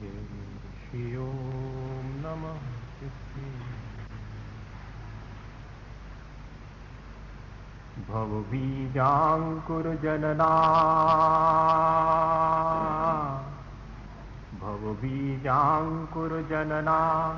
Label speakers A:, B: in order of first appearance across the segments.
A: श्री ओम नमः भवबीजाङ्कुरजनना भवबीजाङ्कुरजनना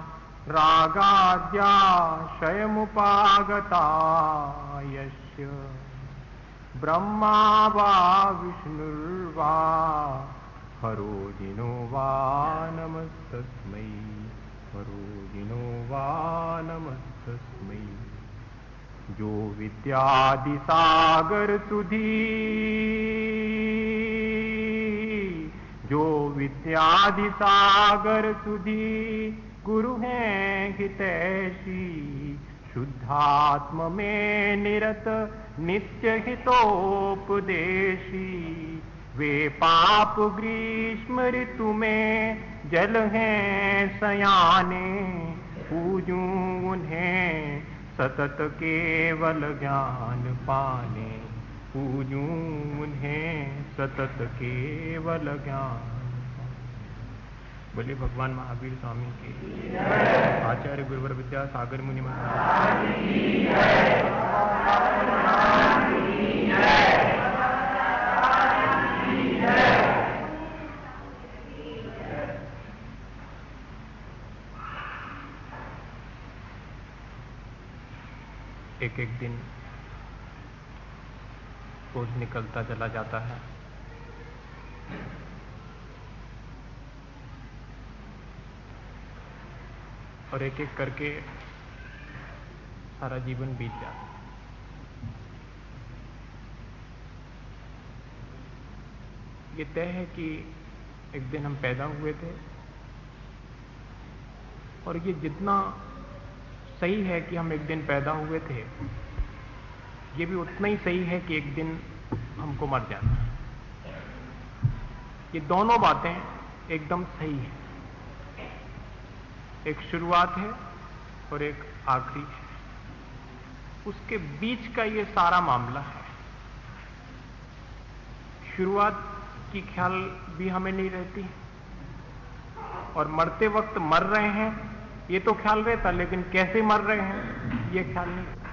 A: रागाद्याशयमुपागता यस्य ब्रह्मा वा विष्णुर्वा हरोजिनो वा नमस्तस्मै हरोजिनो वा नमस्तस्मै जो विद्यादिसागर सुधी जो विद्यादिसागर सुधी गुरु हैं हितैषी शुद्धात्म में निरत नित्य हितोपदेशी वे पाप ग्रीष्म ऋतु में जल हैं सयाने पूजूं उन्हें सतत केवल ज्ञान पाने पूजूं उन्हें सतत केवल ज्ञान। बोले भगवान महावीर स्वामी के आचार्य गुरुवर विद्यासागर मुनि महाराज। एक एक दिन रोज निकलता चला जाता है और एक एक करके सारा जीवन बीत जाता है। ये तय है कि एक दिन हम पैदा हुए थे और ये जितना सही है कि हम एक दिन पैदा हुए थे, ये भी उतना ही सही है कि एक दिन हमको मर जाना है। ये दोनों बातें एकदम सही है। एक शुरुआत है और एक आखिरी है। उसके बीच का ये सारा मामला है। शुरुआत की ख्याल भी हमें नहीं रहती और मरते वक्त मर रहे हैं ये तो ख्याल रहता, लेकिन कैसे मर रहे हैं ये ख्याल नहीं रहता।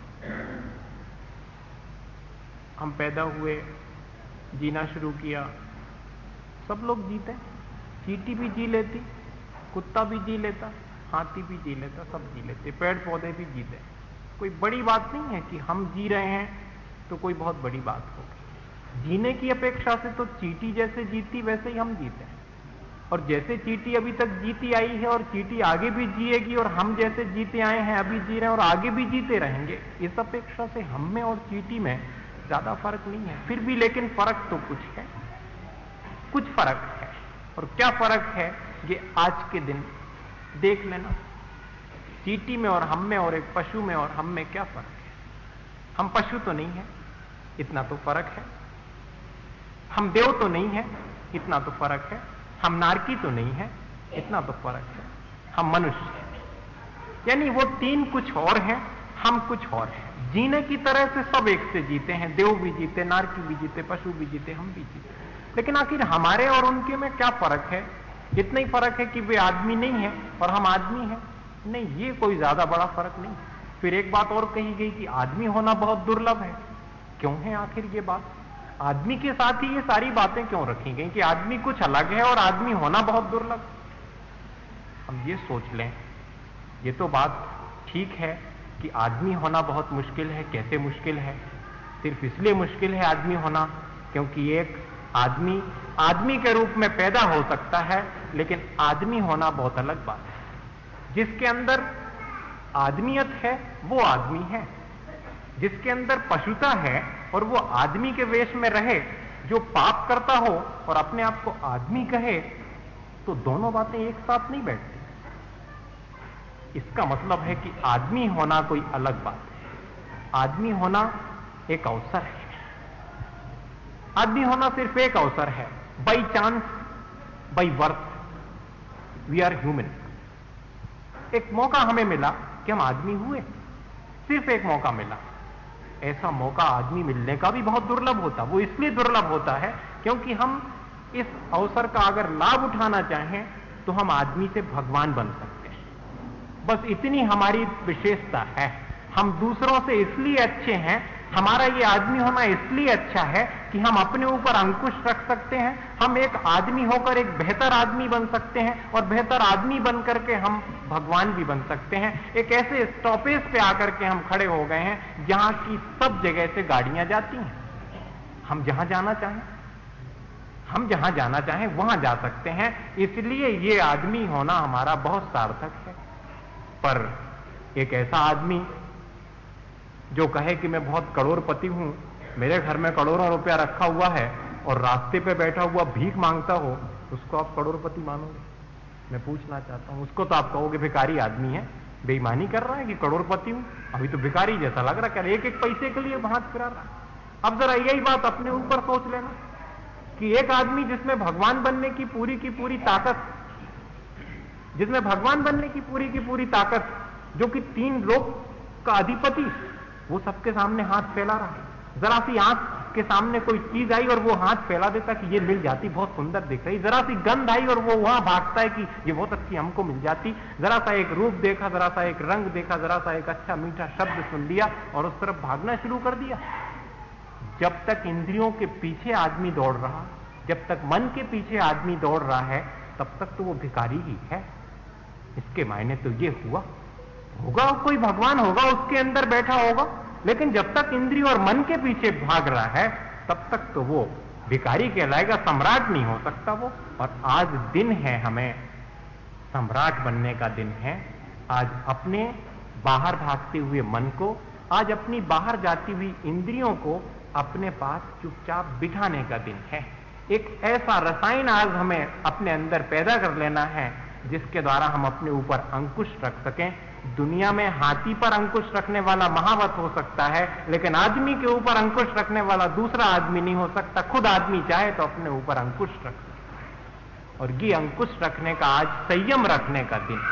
A: हम पैदा हुए, जीना शुरू किया, सब लोग जीते, चींटी भी जी लेती, कुत्ता भी जी लेता, हाथी भी जी लेता, सब जी लेते, पेड़ पौधे भी जीते। कोई बड़ी बात नहीं है कि हम जी रहे हैं तो कोई बहुत बड़ी बात होगी। जीने की अपेक्षा से तो चींटी जैसे जीती वैसे ही हम जीते हैं, और जैसे चींटी अभी तक जीती आई है और चींटी आगे भी जिएगी, और हम जैसे जीते आए हैं अभी जी रहे हैं और आगे भी जीते रहेंगे। इस अपेक्षा से हम में और चींटी में ज्यादा फर्क नहीं है। फिर भी लेकिन फर्क तो कुछ है, कुछ फर्क है। और क्या फर्क है ये आज के दिन देख लेना। चींटी में और हम में और एक पशु में और हम में क्या फर्क है। हम पशु तो नहीं है, इतना तो फर्क है। हम देव तो नहीं है, इतना तो फर्क है। हम नारकी तो नहीं है, इतना तो फर्क है। हम मनुष्य हैं, यानी वो तीन कुछ और हैं, हम कुछ और हैं। जीने की तरह से सब एक से जीते हैं, देव भी जीते, नारकी भी जीते, पशु भी जीते, हम भी जीते। लेकिन आखिर हमारे और उनके में क्या फर्क है? इतना ही फर्क है कि वे आदमी नहीं है और हम आदमी हैं। नहीं, ये कोई ज्यादा बड़ा फर्क नहीं। फिर एक बात और कही गई कि आदमी होना बहुत दुर्लभ है। क्यों है आखिर ये बात? आदमी के साथ ही ये सारी बातें क्यों रखी गई कि आदमी कुछ अलग है और आदमी होना बहुत दुर्लभ? हम ये सोच लें, ये तो बात ठीक है कि आदमी होना बहुत मुश्किल है। कैसे मुश्किल है? सिर्फ इसलिए मुश्किल है आदमी होना क्योंकि एक आदमी के रूप में पैदा हो सकता है, लेकिन आदमी होना बहुत अलग बात है। जिसके अंदर आदमियत है वो आदमी है, जिसके अंदर पशुता है और वो आदमी के वेश में रहे, जो पाप करता हो और अपने आप को आदमी कहे, तो दोनों बातें एक साथ नहीं बैठती। इसका मतलब है कि आदमी होना कोई अलग बात है। आदमी होना एक अवसर है। आदमी होना सिर्फ एक अवसर है। By chance, by birth, we are human. एक मौका हमें मिला कि हम आदमी हुए, सिर्फ एक मौका मिला। ऐसा मौका आदमी मिलने का भी बहुत दुर्लभ होता। वो इसलिए दुर्लभ होता है क्योंकि हम इस अवसर का अगर लाभ उठाना चाहें तो हम आदमी से भगवान बन सकते हैं। बस इतनी हमारी विशेषता है। हम दूसरों से इसलिए अच्छे हैं, हमारा ये आदमी होना इसलिए अच्छा है कि हम अपने ऊपर अंकुश रख सकते हैं। हम एक आदमी होकर एक बेहतर आदमी बन सकते हैं और बेहतर आदमी बन करके हम भगवान भी बन सकते हैं। एक ऐसे स्टॉपेज पे आकर के हम खड़े हो गए हैं जहां की सब जगह से गाड़ियां जाती हैं। हम जहां जाना चाहें वहां जा सकते हैं। इसलिए ये आदमी होना हमारा बहुत सार्थक है। पर एक ऐसा आदमी जो कहे कि मैं बहुत करोड़पति हूं, मेरे घर में करोड़ों रुपया रखा हुआ है और रास्ते पे बैठा हुआ भीख मांगता हो, उसको आप करोड़पति मानोगे? मैं पूछना चाहता हूं, उसको तो आप कहोगे भिखारी आदमी है, बेईमानी कर रहा है कि करोड़पति हूं, अभी तो भिखारी जैसा लग रहा है, एक एक पैसे के लिए हाथ फिरा रहा है। अब जरा यही बात अपने ऊपर सोच लेना कि एक आदमी जिसमें भगवान बनने की पूरी ताकत, जिसमें भगवान बनने की पूरी ताकत, जो कि 3 लोक का अधिपति, वो सबके सामने हाथ फैला रहा है। जरा सी आंख के सामने कोई चीज आई और वो हाथ फैला देता कि ये मिल जाती, बहुत सुंदर दिख रही। जरा सी गंध आई और वो वहां भागता है कि ये बहुत अच्छी हमको मिल जाती। जरा सा एक रूप देखा, जरा सा एक रंग देखा, जरा सा एक अच्छा मीठा शब्द सुन लिया और उस तरफ भागना शुरू कर दिया। जब तक इंद्रियों के पीछे आदमी दौड़ रहा, जब तक मन के पीछे आदमी दौड़ रहा है, तब तक तो वो भिखारी ही है। इसके मायने तो ये होगा कोई भगवान होगा, उसके अंदर बैठा होगा, लेकिन जब तक इंद्रिय और मन के पीछे भाग रहा है तब तक तो वो भिखारी कहलाएगा, सम्राट नहीं हो सकता वो। और आज दिन है, हमें सम्राट बनने का दिन है। आज अपने बाहर भागते हुए मन को, आज अपनी बाहर जाती हुई इंद्रियों को अपने पास चुपचाप बिठाने का दिन है। एक ऐसा रसायन आज हमें अपने अंदर पैदा कर लेना है जिसके द्वारा हम अपने ऊपर अंकुश रख सकें। दुनिया में हाथी पर अंकुश रखने वाला महावत हो सकता है, लेकिन आदमी के ऊपर अंकुश रखने वाला दूसरा आदमी नहीं हो सकता। खुद आदमी चाहे तो अपने ऊपर अंकुश रख सकता है। और ये अंकुश रखने का आज संयम रखने का दिन।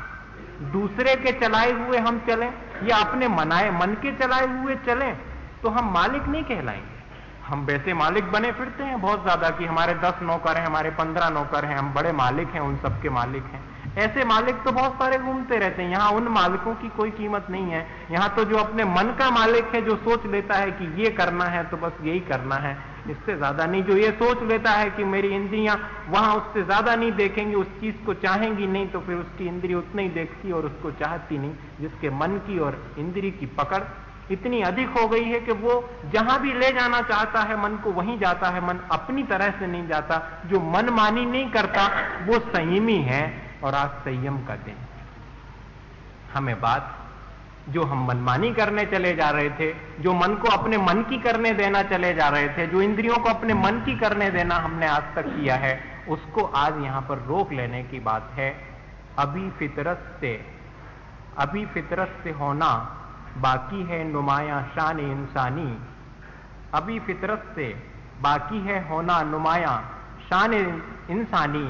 A: दूसरे के चलाए हुए हम चलें या अपने मन के चलाए हुए चलें तो हम मालिक नहीं कहलाएंगे। हम वैसे मालिक बने फिरते हैं बहुत ज्यादा कि हमारे 10 नौकर हैं, हमारे 15 नौकर हैं, हम बड़े मालिक हैं, उन सबके मालिक हैं। ऐसे मालिक तो बहुत सारे घूमते रहते हैं। यहां उन मालिकों की कोई कीमत नहीं है। यहां तो जो अपने मन का मालिक है, जो सोच लेता है कि ये करना है तो बस यही करना है, इससे ज्यादा नहीं। जो ये सोच लेता है कि मेरी इंद्रियां वहां उससे ज्यादा नहीं देखेंगी, उस चीज को चाहेंगी नहीं, तो फिर उसकी इंद्रिय उतना ही देखती और उसको चाहती नहीं। जिसके मन की और इंद्रिय की पकड़ इतनी अधिक हो गई है कि वो जहां भी ले जाना चाहता है मन को, वहीं जाता है। मन अपनी तरह से नहीं जाता। जो मनमानी नहीं करता वो संयमी है। और आज संयम का दिन हमें बात, जो हम मनमानी करने चले जा रहे थे, जो मन को अपने मन की करने देना चले जा रहे थे, जो इंद्रियों को अपने मन की करने देना हमने आज तक किया है, उसको आज यहां पर रोक लेने की बात है। अभी फितरत से होना बाकी है नुमाया शान इंसानी। अभी फितरत से बाकी है होना नुमाया शान इंसानी।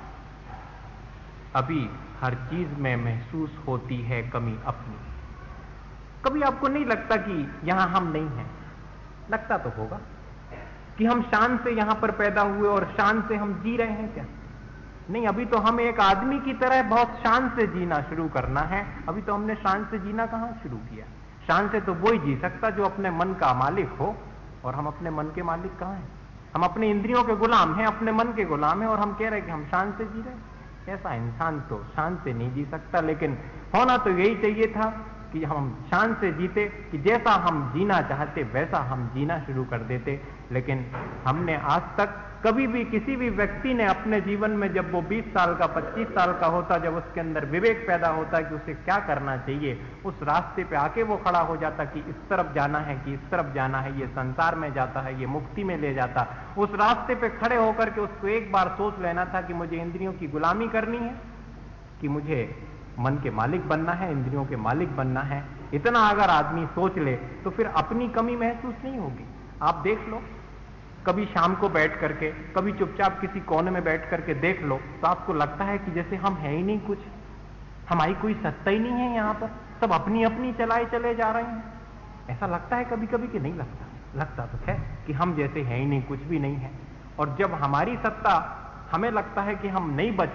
A: अभी हर चीज में महसूस होती है कमी अपनी। कभी आपको नहीं लगता कि यहां हम नहीं हैं? लगता तो होगा कि हम शान से यहां पर पैदा हुए और शान से हम जी रहे हैं क्या? नहीं, अभी तो हम एक आदमी की तरह बहुत शान से जीना शुरू करना है। अभी तो हमने शान से जीना कहां शुरू किया? शान से तो वही जी सकता जो अपने मन का मालिक हो, और हम अपने मन के मालिक कहां हैं? हम अपने इंद्रियों के गुलाम हैं, अपने मन के गुलाम हैं, और हम कह रहे हैं कि हम शान से जी रहे हैं। ऐसा इंसान तो शान से नहीं जी सकता। लेकिन होना तो यही चाहिए था कि हम शान से जीते, कि जैसा हम जीना चाहते वैसा हम जीना शुरू कर देते। लेकिन हमने आज तक कभी भी किसी भी व्यक्ति ने अपने जीवन में, जब वो 20 साल का 25 साल का होता, जब उसके अंदर विवेक पैदा होता कि उसे क्या करना चाहिए, उस रास्ते पे आके वो खड़ा हो जाता कि इस तरफ जाना है कि इस तरफ जाना है, ये संसार में जाता है, ये मुक्ति में ले जाता। उस रास्ते पे खड़े होकर के उसको एक बार सोच लेना था कि मुझे इंद्रियों की गुलामी करनी है, कि मुझे मन के मालिक बनना है, इंद्रियों के मालिक बनना है। इतना अगर आदमी सोच ले तो फिर अपनी कमी महसूस नहीं होगी। आप देख लो, कभी शाम को बैठ करके, कभी चुपचाप किसी कोने में बैठ करके देख लो, तो आपको लगता है कि जैसे हम है ही नहीं कुछ, हमारी कोई सत्ता ही नहीं है यहां पर, सब अपनी अपनी चलाए चले जा रहे हैं। ऐसा लगता है कभी कभी कि नहीं लगता? लगता तो है कि हम जैसे है ही नहीं, कुछ भी नहीं है। और जब हमारी सत्ता, हमें लगता है कि हम नहीं बचे,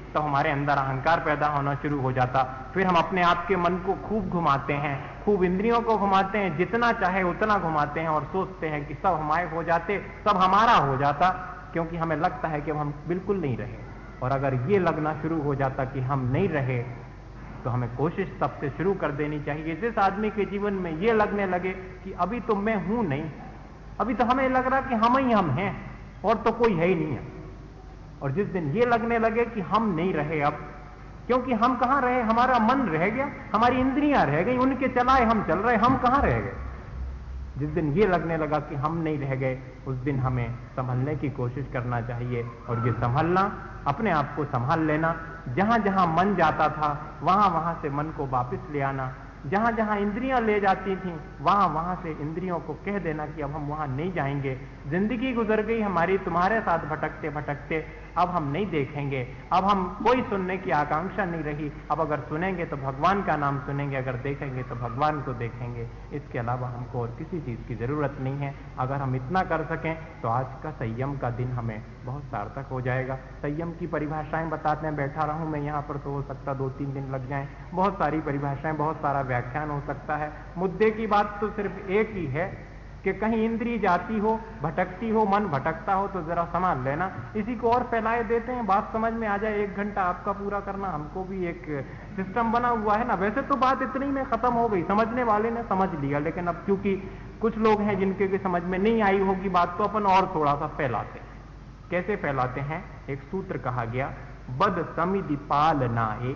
A: तो हमारे अंदर अहंकार पैदा होना शुरू हो जाता। फिर हम अपने आप के मन को खूब घुमाते हैं, खूब इंद्रियों को घुमाते हैं, जितना चाहे उतना घुमाते हैं और सोचते हैं कि सब हमारे हो जाते, सब हमारा हो जाता, क्योंकि हमें लगता है कि हम बिल्कुल नहीं रहे। और अगर ये लगना शुरू हो जाता कि हम नहीं रहे, तो हमें कोशिश सबसे शुरू कर देनी चाहिए। जिस आदमी के जीवन में ये लगने लगे कि अभी तो मैं हूं नहीं, अभी तो हमें लग रहा कि हम ही हम हैं और तो कोई है ही नहीं है, और जिस दिन ये लगने लगे कि हम नहीं रहे अब, क्योंकि हम कहां रहे, हमारा मन रह गया, हमारी इंद्रियां रह गई, उनके चलाए हम चल रहे, हम कहां रह गए। जिस दिन ये लगने लगा कि हम नहीं रह गए, उस दिन हमें संभलने की कोशिश करना चाहिए। और ये संभलना, अपने आप को संभाल लेना, जहां जहां मन जाता था वहां वहां से मन को वापस ले आना, जहां जहां इंद्रियां ले जाती थीं वहां वहां से इंद्रियों को कह देना कि अब हम वहां नहीं जाएंगे, जिंदगी गुजर गई हमारी तुम्हारे साथ भटकते भटकते, अब हम नहीं देखेंगे, अब हम कोई सुनने की आकांक्षा नहीं रही, अब अगर सुनेंगे तो भगवान का नाम सुनेंगे, अगर देखेंगे तो भगवान को देखेंगे, इसके अलावा हमको और किसी चीज की जरूरत नहीं है। अगर हम इतना कर सकें तो आज का संयम का दिन हमें बहुत सार्थक हो जाएगा। संयम की परिभाषाएं बताते हैं, बैठा रहूं मैं यहाँ पर तो हो सकता 2-3 दिन लग जाएं, बहुत सारी परिभाषाएं, बहुत सारा व्याख्यान हो सकता है। मुद्दे की बात तो सिर्फ एक ही है कि कहीं इंद्री जाती हो, भटकती हो, मन भटकता हो तो जरा संभाल लेना। इसी को और फैलाए देते हैं, बात समझ में आ जाए, 1 घंटा आपका पूरा करना, हमको भी एक सिस्टम बना हुआ है ना। वैसे तो बात इतनी में खत्म हो गई, समझने वाले ने समझ लिया, लेकिन अब क्योंकि कुछ लोग हैं जिनके भी समझ में नहीं आई होगी बात, तो अपन और थोड़ा सा फैलाते हैं। कैसे फैलाते हैं? एक सूत्र कहा गया, बद समिति पालनाए,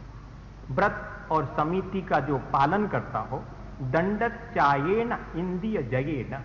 A: व्रत और समिति का जो पालन करता हो, दंडत चायेन इंद्रिय जयेन,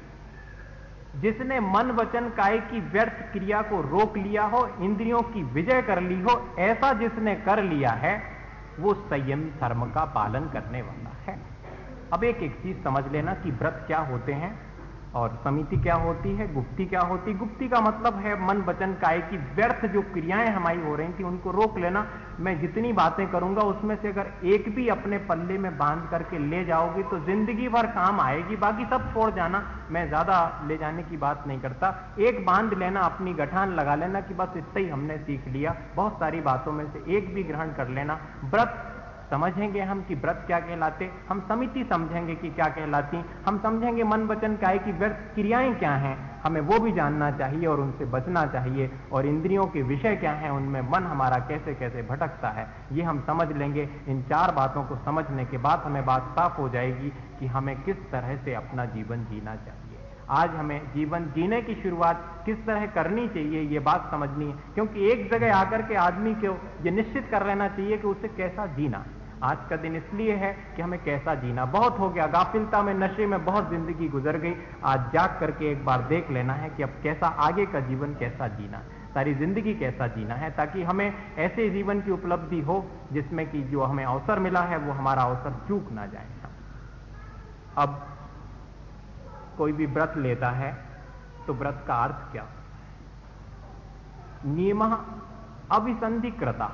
A: जिसने मन वचन काय की व्यर्थ क्रिया को रोक लिया हो, इंद्रियों की विजय कर ली हो, ऐसा जिसने कर लिया है वो संयम धर्म का पालन करने वाला है। अब एक एक चीज समझ लेना कि व्रत क्या होते हैं और समिति क्या होती है, गुप्ती क्या होती। गुप्ती का मतलब है मन वचन काय की व्यर्थ जो क्रियाएं हमारी हो रही थी उनको रोक लेना। मैं जितनी बातें करूंगा उसमें से अगर एक भी अपने पल्ले में बांध करके ले जाओगी तो जिंदगी भर काम आएगी, बाकी सब छोड़ जाना। मैं ज्यादा ले जाने की बात नहीं करता, एक बांध लेना, अपनी गठान लगा लेना कि बस इतना ही हमने सीख लिया, बहुत सारी बातों में से एक भी ग्रहण कर लेना। व्रत समझेंगे हम कि व्रत क्या कहलाते, हम समिति समझेंगे कि क्या कहलाती, हम समझेंगे मन वचन काय की व्यर्थ क्रियाएं क्या हैं, हमें वो भी जानना चाहिए और उनसे बचना चाहिए, और इंद्रियों के विषय क्या हैं, उनमें मन हमारा कैसे कैसे भटकता है, ये हम समझ लेंगे। इन 4 बातों को समझने के बाद हमें बात साफ हो जाएगी कि हमें किस तरह से अपना जीवन जीना चाहिए। आज हमें जीवन जीने की शुरुआत किस तरह करनी चाहिए ये बात समझनी है, क्योंकि एक जगह आकर के आदमी को ये निश्चित कर लेना चाहिए कि उसे कैसा जीना। आज का दिन इसलिए है कि हमें कैसा जीना, बहुत हो गया, गाफिलता में, नशे में बहुत जिंदगी गुजर गई। आज जाग करके एक बार देख लेना है कि अब कैसा आगे का जीवन कैसा जीना है, सारी जिंदगी कैसा जीना है, ताकि हमें ऐसे जीवन की उपलब्धि हो जिसमें कि जो हमें अवसर मिला है वो हमारा अवसर चूक ना जाए। अब कोई भी व्रत लेता है तो व्रत का अर्थ क्या? नियमः अभिसंधिकृता।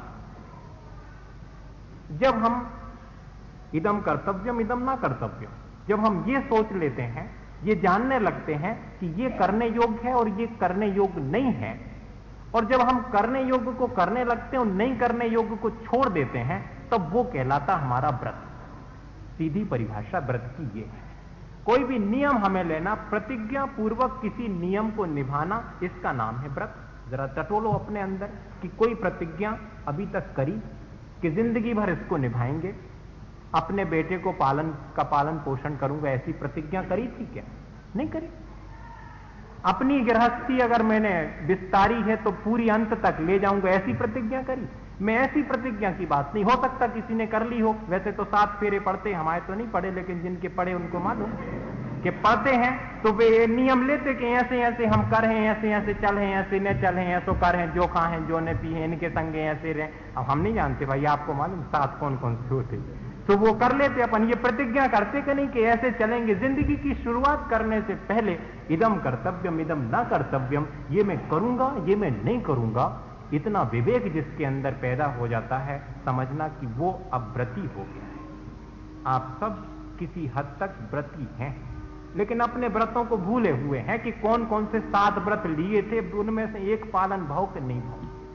A: जब हम इदम कर्तव्यम इदम ना कर्तव्यम, जब हम ये सोच लेते हैं, ये जानने लगते हैं कि ये करने योग्य है और ये करने योग्य नहीं है, और जब हम करने योग्य को करने लगते हैं और नहीं करने योग्य को छोड़ देते हैं, तब वो कहलाता हमारा व्रत। सीधी परिभाषा व्रत की ये है। कोई भी नियम हमें लेना, प्रतिज्ञा पूर्वक किसी नियम को निभाना, इसका नाम है व्रत। जरा टटोलो अपने अंदर कि कोई प्रतिज्ञा अभी तक करी कि जिंदगी भर इसको निभाएंगे, अपने बेटे को पालन पोषण करूंगा, ऐसी प्रतिज्ञा करी थी क्या? नहीं करी। अपनी गृहस्थी अगर मैंने विस्तारी है तो पूरी अंत तक ले जाऊंगा, ऐसी प्रतिज्ञा करी? मैं ऐसी प्रतिज्ञा की बात नहीं, हो सकता किसी ने कर ली हो। वैसे तो 7 फेरे पढ़ते, हमारे तो नहीं पढ़े, लेकिन जिनके पढ़े उनको मालूम कि पढ़ते हैं तो वे नियम लेते कि ऐसे ऐसे हम कर हैं, ऐसे ऐसे चल हैं, ऐसे न चल हैं, ऐसो कर हैं, जो खा हैं, जो न पी हैं, इनके संगे ऐसे रहे। अब हम नहीं जानते भाई, आपको मालूम 7 कौन कौन से होते, तो वो कर लेते। अपन ये प्रतिज्ञा करते कि नहीं कि ऐसे चलेंगे। जिंदगी की शुरुआत करने से पहले इदम कर्तव्यम इदम ना कर्तव्यम, ये मैं करूंगा, ये मैं नहीं करूंगा, इतना विवेक जिसके अंदर पैदा हो जाता है, समझना कि वो अब व्रती हो गया है। आप सब किसी हद तक व्रती हैं, लेकिन अपने व्रतों को भूले हुए हैं कि कौन कौन से 7 व्रत लिए थे, उनमें से एक पालन भाव के नहीं भाव।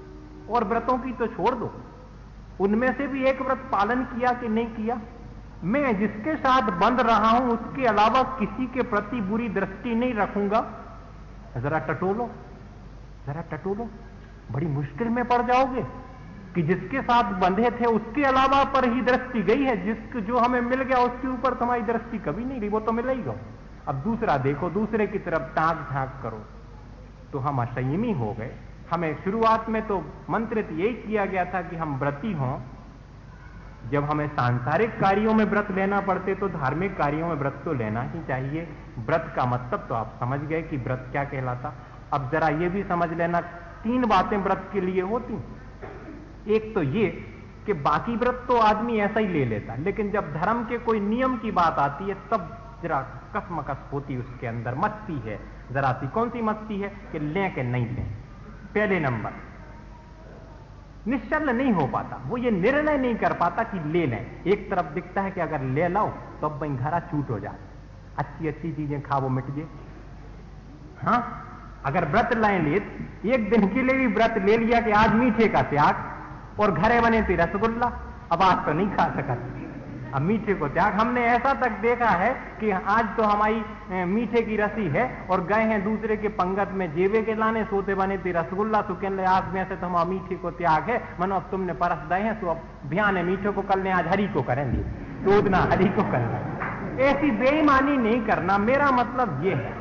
A: और व्रतों की तो छोड़ दो, उनमें से भी एक व्रत पालन किया कि नहीं किया? मैं जिसके साथ बंध रहा हूं उसके अलावा किसी के प्रति बुरी दृष्टि नहीं रखूंगा। जरा टटोलो, जरा टटोलो, बड़ी मुश्किल में पड़ जाओगे कि जिसके साथ बंधे थे उसके अलावा पर ही दृष्टि गई है, जिसको जो हमें मिल गया उसके ऊपर तुम्हारी दृष्टि कभी नहीं रही, वो तो मिलेगा। अब दूसरा देखो, दूसरे की तरफ ताक झांक करो, तो हम असंयमी हो गए। हमें शुरुआत में तो मंत्रित यही किया गया था कि हम व्रती हों। जब हमें सांसारिक कार्यों में व्रत लेना पड़ते तो धार्मिक कार्यों में व्रत तो लेना ही चाहिए। व्रत का मतलब तो आप समझ गए कि व्रत क्या कहलाता। अब जरा ये भी समझ लेना, 3 बातें व्रत के लिए होती। एक तो ये कि बाकी व्रत तो आदमी ऐसा ही ले लेता, लेकिन जब धर्म के कोई नियम की बात आती है तब जरा कसमकस होती, उसके अंदर मस्ती है जरा सी। कौन सी मस्ती है? कि लें कि नहीं लें। पहले नंबर, निश्चल नहीं हो पाता, वो ये निर्णय नहीं कर पाता कि ले लें। एक तरफ दिखता है कि अगर ले लो तो अब वहीं घरा छूट हो जाए, अच्छी अच्छी चीजें खाओ मिट गए। हाँ, अगर व्रत लाए ले, एक दिन के लिए भी व्रत ले लिया कि आज मीठे का त्याग, और घरे बने थे रसगुल्ला, अब आज तो नहीं खा सकते, अब मीठे को त्याग। हमने ऐसा तक देखा है कि आज तो हमारी मीठे की रसी है और गए हैं दूसरे के पंगत में जेबे के लाने, सोते बने थे रसगुल्ला, तो कहने आज में से तो हमारा मीठे को त्याग है, मनो अब तुमने परस दे हैं तो अब ध्यान है मीठे को कल ने आज हरी को करेंगे, तो उतना हरी को कर लें। ऐसी बेईमानी नहीं करना, मेरा मतलब ये है,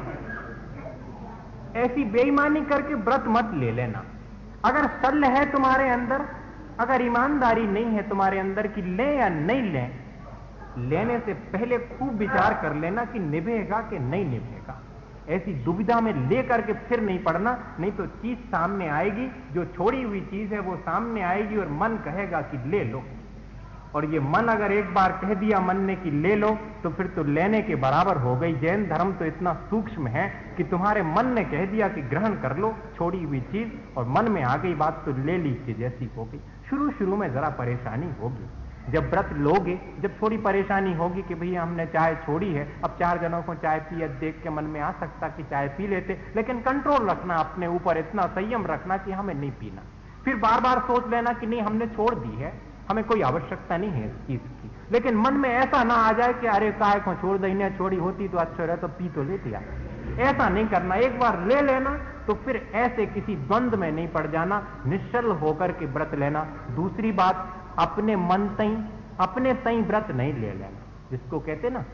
A: ऐसी बेईमानी करके व्रत मत ले लेना। अगर सल है तुम्हारे अंदर, अगर ईमानदारी नहीं है तुम्हारे अंदर कि लें या नहीं लें, लेने से पहले खूब विचार कर लेना कि निभेगा कि नहीं निभेगा। ऐसी दुविधा में लेकर के फिर नहीं पड़ना, नहीं तो चीज सामने आएगी, जो छोड़ी हुई चीज है वो सामने आएगी और मन कहेगा कि ले लो। और ये मन अगर एक बार कह दिया मन ने कि ले लो, तो फिर तो लेने के बराबर हो गई। जैन धर्म तो इतना सूक्ष्म है कि तुम्हारे मन ने कह दिया कि ग्रहण कर लो छोड़ी हुई चीज, और मन में आ गई बात तो ले लीजिए जैसी हो गई। शुरू शुरू में जरा परेशानी होगी, जब व्रत लोगे, जब थोड़ी परेशानी होगी कि भैया हमने चाय छोड़ी है, अब 4 जनों को चाय पिए देख के मन में आ सकता कि चाय पी लेते, लेकिन कंट्रोल रखना अपने ऊपर, इतना संयम रखना कि हमें नहीं पीना। फिर बार बार सोच लेना कि नहीं हमने छोड़ दी है, हमें कोई आवश्यकता नहीं है इस चीज की, लेकिन मन में ऐसा ना आ जाए कि अरे काय को छोड़ दे, इन्हें छोड़ी होती तो अच्छा रहे तो पी तो लेते यार। ऐसा नहीं करना, एक बार ले लेना तो फिर ऐसे किसी द्वंद में नहीं पड़ जाना, निश्चल होकर के व्रत लेना। दूसरी बात, अपने मन तई, अपने तई व्रत नहीं ले लेना, जिसको कहते ना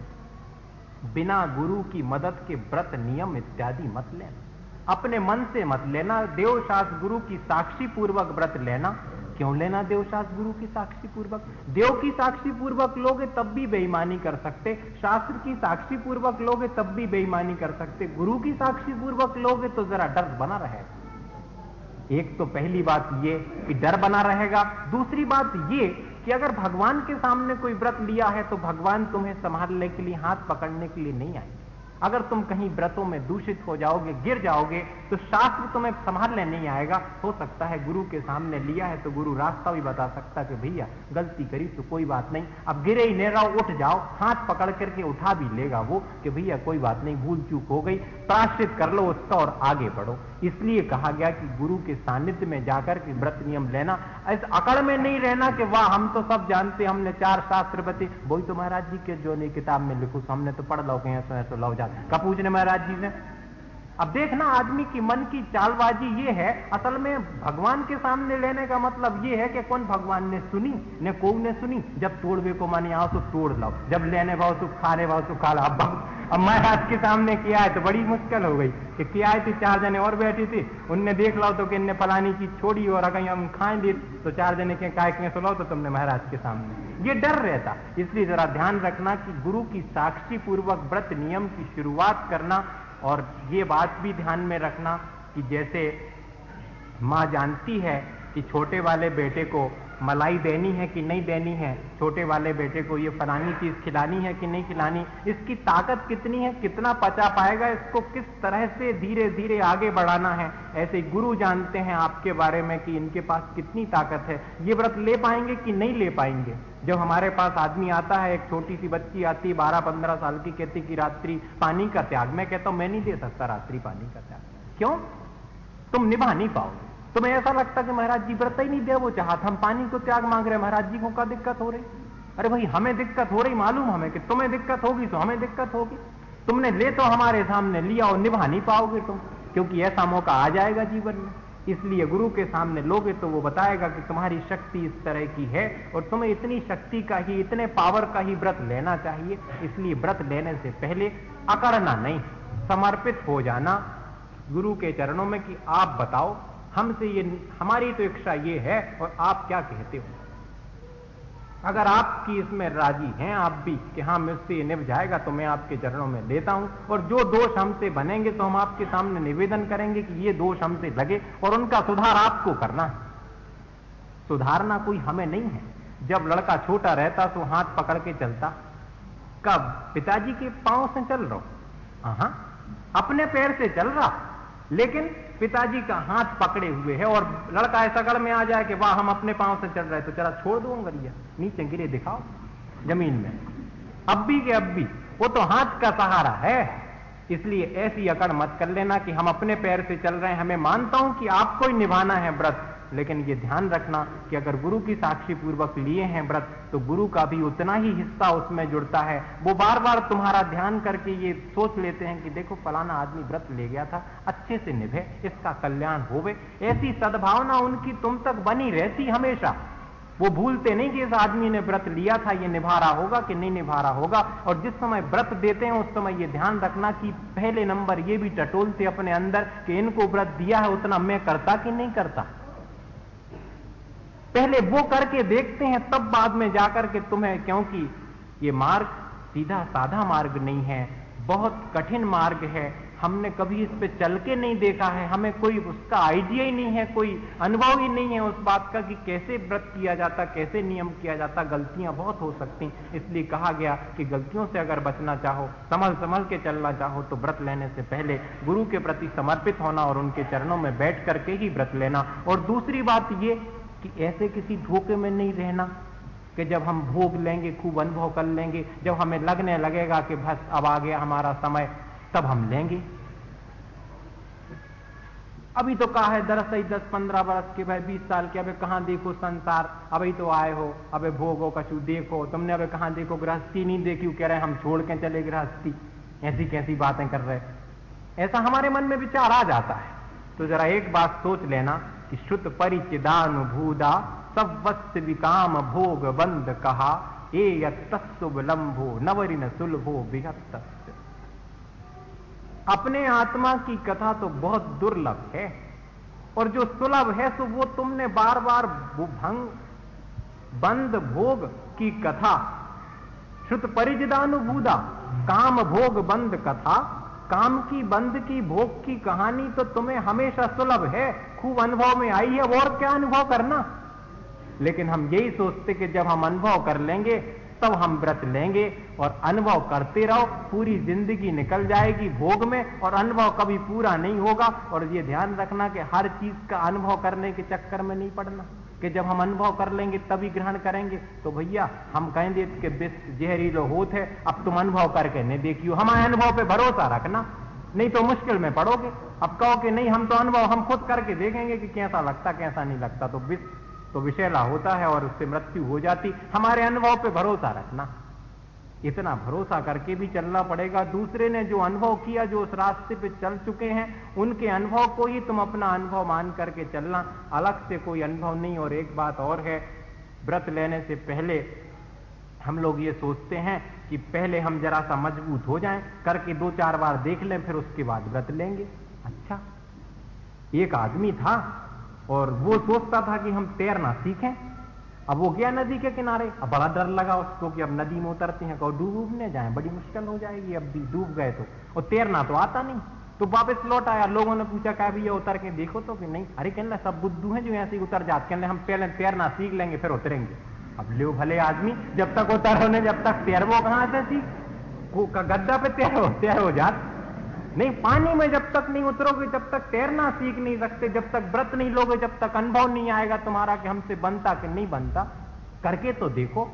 A: बिना गुरु की मदद के व्रत नियम इत्यादि मत लेना, अपने मन से मत लेना। देवशास्त्र गुरु की साक्षी पूर्वक व्रत लेना। क्यों लेना देवशास्त्र गुरु की साक्षी पूर्वक? देव की साक्षी पूर्वक लोगे तब भी बेईमानी कर सकते, शास्त्र की साक्षी पूर्वक लोगे तब भी बेईमानी कर सकते, गुरु की साक्षी पूर्वक लोगे तो जरा डर बना रहेगा। एक तो पहली बात ये कि डर बना रहेगा। दूसरी बात ये कि अगर भगवान के सामने कोई व्रत लिया है तो भगवान तुम्हें संभालने के लिए, हाथ पकड़ने के लिए नहीं आएंगे। अगर तुम कहीं व्रतों में दूषित हो जाओगे, गिर जाओगे, तो शास्त्र तुम्हें संभालने नहीं आएगा। हो सकता है गुरु के सामने लिया है तो गुरु रास्ता भी बता सकता कि भैया गलती करी तो कोई बात नहीं, अब गिरे ही नहीं रहो, उठ जाओ, हाथ पकड़ करके उठा भी लेगा वो कि भैया कोई बात नहीं, भूल चूक हो गई, प्रायश्चित कर लो उसका और आगे बढ़ो। इसलिए कहा गया कि गुरु के सानिध्य में जाकर के व्रत नियम लेना, इस अकड़ में नहीं रहना कि वाह हम तो सब जानते, हमने 4 शास्त्र बते, वही तो महाराज जी के जो नहीं किताब में लिखू, हमने तो पढ़ लो, ऐसो लो जा का पूछने महाराज जी से। अब देखना आदमी की मन की चालबाजी ये है, असल में भगवान के सामने लेने का मतलब ये है कि कौन भगवान ने सुनी ने को ने सुनी, जब तोड़वे को मानी आओ तो तोड़ लो, जब लेने भाव तो खाने भाव तो खा लो। अब महाराज के सामने किया है तो बड़ी मुश्किल हो गई कि किया है, 4 जने और बैठी थी, उनने देख लो तो कि इनने फलानी चीज छोड़ी और अगर हम खाएं दी तो 4 जने के काय के सुनो तो तुमने महाराज के सामने, ये डर रहता। इसलिए जरा ध्यान रखना कि गुरु की साक्षी पूर्वक व्रत नियम की शुरुआत करना। और ये बात भी ध्यान में रखना कि जैसे माँ जानती है कि छोटे वाले बेटे को मलाई देनी है कि नहीं देनी है, छोटे वाले बेटे को ये फलानी चीज खिलानी है कि नहीं खिलानी, इसकी ताकत कितनी है, कितना पचा पाएगा, इसको किस तरह से धीरे धीरे आगे बढ़ाना है, ऐसे गुरु जानते हैं आपके बारे में कि इनके पास कितनी ताकत है, ये व्रत ले पाएंगे कि नहीं ले पाएंगे। जब हमारे पास आदमी आता है, एक छोटी सी बच्ची आती है 12-15 साल की, कहती कि रात्रि पानी का त्याग, मैं कहता हूं मैं नहीं दे सकता रात्रि पानी का त्याग। क्यों? तुम निभा नहीं पाओगे। तुम्हें ऐसा लगता कि महाराज जी व्रत ही नहीं दे वो चाहत, हम पानी को त्याग मांग रहे, महाराज जी को क्या दिक्कत हो रही? अरे भाई हमें दिक्कत हो रही मालूम हमें कि तुम्हें दिक्कत होगी तो हमें दिक्कत होगी। तुमने ले तो हमारे सामने लिया और निभा नहीं पाओगे तुम, क्योंकि ऐसा मौका आ जाएगा जीवन में। इसलिए गुरु के सामने लोगे तो वो बताएगा कि तुम्हारी शक्ति इस तरह की है और तुम्हें इतनी शक्ति का ही, इतने पावर का ही व्रत लेना चाहिए। इसलिए व्रत लेने से पहले अकड़ना नहीं, समर्पित हो जाना गुरु के चरणों में कि आप बताओ हमसे ये, हमारी तो इच्छा ये है और आप क्या कहते हो। अगर आपकी इसमें राजी हैं आप भी कि हाँ मुझसे ये निभ जाएगा तो मैं आपके चरणों में लेता हूं, और जो दोष हमसे बनेंगे तो हम आपके सामने निवेदन करेंगे कि ये दोष हमसे लगे और उनका सुधार आपको करना है। सुधारना कोई हमें नहीं है। जब लड़का छोटा रहता तो हाथ पकड़ के चलता, कब पिताजी के पांव से चल रहा, हाँ अपने पैर से चल रहा, लेकिन पिताजी का हाथ पकड़े हुए है। और लड़का ऐसा गढ़ में आ जाए कि वाह हम अपने पांव से चल रहे, तो चला छोड़ दो अंगरिया, नीचे गिरे दिखाओ जमीन में। अब भी के अब भी वो तो हाथ का सहारा है। इसलिए ऐसी अकड़ मत कर लेना कि हम अपने पैर से चल रहे हैं। हमें मानता हूं कि आपको ही निभाना है व्रत, लेकिन ये ध्यान रखना कि अगर गुरु की साक्षी पूर्वक लिए हैं व्रत तो गुरु का भी उतना ही हिस्सा उसमें जुड़ता है। वो बार बार तुम्हारा ध्यान करके ये सोच लेते हैं कि देखो फलाना आदमी व्रत ले गया था, अच्छे से निभे, इसका कल्याण होवे। ऐसी सद्भावना उनकी तुम तक बनी रहती हमेशा। वो भूलते नहीं कि इस आदमी ने व्रत लिया था, ये निभा रहा होगा कि नहीं निभा रहा होगा। और जिस समय व्रत देते हैं उस समय ये ध्यान रखना कि पहले नंबर ये भी टटोलते अपने अंदर कि इनको व्रत दिया है उतना मैं करता कि नहीं करता। पहले वो करके देखते हैं तब बाद में जाकर के तुम्हें, क्योंकि ये मार्ग सीधा साधा मार्ग नहीं है, बहुत कठिन मार्ग है। हमने कभी इस पे चल के नहीं देखा है, हमें कोई उसका आइडिया ही नहीं है, कोई अनुभव ही नहीं है उस बात का कि कैसे व्रत किया जाता, कैसे नियम किया जाता। गलतियां बहुत हो सकती, इसलिए कहा गया कि गलतियों से अगर बचना चाहो, संभल संभल के चलना चाहो तो व्रत लेने से पहले गुरु के प्रति समर्पित होना और उनके चरणों में बैठ करके ही व्रत लेना। और दूसरी बात ये कि ऐसे किसी धोखे में नहीं रहना कि जब हम भोग लेंगे, खूब अनुभव कर लेंगे, जब हमें लगने लगेगा कि बस अब आ गया हमारा समय, तब हम लेंगे। अभी तो कहा है दरअसल 10-15 वर्ष के, भाई 20 साल के, अबे कहां देखो संसार, अभी तो आए हो, अबे भोगो कछु देखो, तुमने अबे कहां देखो गृहस्थी नहीं देखी, कह रहे हम छोड़ के चले गृहस्थी, ऐसी कैसी बातें कर रहे। ऐसा हमारे मन में विचार आ जाता है। तो जरा एक बात सोच लेना कि श्रुत परिचिदानुभूदा सवत्स विकाम भोग बंद कहा, ए यत्तुबलंभो नवरिन सुलभो विहत्त। अपने आत्मा की कथा तो बहुत दुर्लभ है, और जो सुलभ है सो वो तुमने बार बार भंग बंद भोग की कथा, श्रुत परिचिदानुभूदा काम भोग बंद कथा, काम की बंद की भोग की कहानी तो तुम्हें हमेशा सुलभ है, खूब अनुभव में आई है, और क्या अनुभव करना। लेकिन हम यही सोचते कि जब हम अनुभव कर लेंगे तब हम व्रत लेंगे, और अनुभव करते रहो, पूरी जिंदगी निकल जाएगी भोग में और अनुभव कभी पूरा नहीं होगा। और ये ध्यान रखना कि हर चीज का अनुभव करने के चक्कर में नहीं पड़ना कि जब हम अनुभव कर लेंगे तभी ग्रहण करेंगे। तो भैया हम कहेंगे कि विष जहरीलो होत है, अब तुम अनुभव करके नहीं देखियो, हमारे अनुभव पे भरोसा रखना, नहीं तो मुश्किल में पड़ोगे। अब कहो कि नहीं हम तो अनुभव हम खुद करके देखेंगे कि कैसा लगता कैसा नहीं लगता, तो विष तो विषैला होता है और उससे मृत्यु हो जाती। हमारे अनुभव पे भरोसा रखना, इतना भरोसा करके भी चलना पड़ेगा। दूसरे ने जो अनुभव किया, जो उस रास्ते पे चल चुके हैं, उनके अनुभव को ही तुम अपना अनुभव मान करके चलना, अलग से कोई अनुभव नहीं। और एक बात और है, व्रत लेने से पहले हम लोग ये सोचते हैं कि पहले हम जरा सा मजबूत हो जाएं, करके 2-4 बार देख लें, फिर उसके बाद व्रत लेंगे। अच्छा, एक आदमी था और वो सोचता था कि हम तैरना सीखें। अब वो गया नदी के किनारे, अब बड़ा डर लगा उसको कि अब नदी में उतरते हैं और डूबने जाएं, बड़ी मुश्किल हो जाएगी, अब डूब गए तो, और तैरना तो आता नहीं। तो वापस लौट आया, लोगों ने पूछा क्या भैया उतर के देखो तो, कि नहीं। अरे कहने सब बुद्धू हैं जो ऐसे ही उतर जाते, कहने हम पहले तैरना सीख लेंगे फिर उतरेंगे। अब ले भले आदमी, जब तक उतर ने जब तक तैरवो कहां से सीख, गद्दा पे तैरो जात नहीं, पानी में जब तक नहीं उतरोगे जब तक तैरना सीख नहीं सकते, जब तक व्रत नहीं लोगे, जब तक अनुभव नहीं आएगा तुम्हारा कि हमसे बनता कि नहीं बनता। करके तो देखो।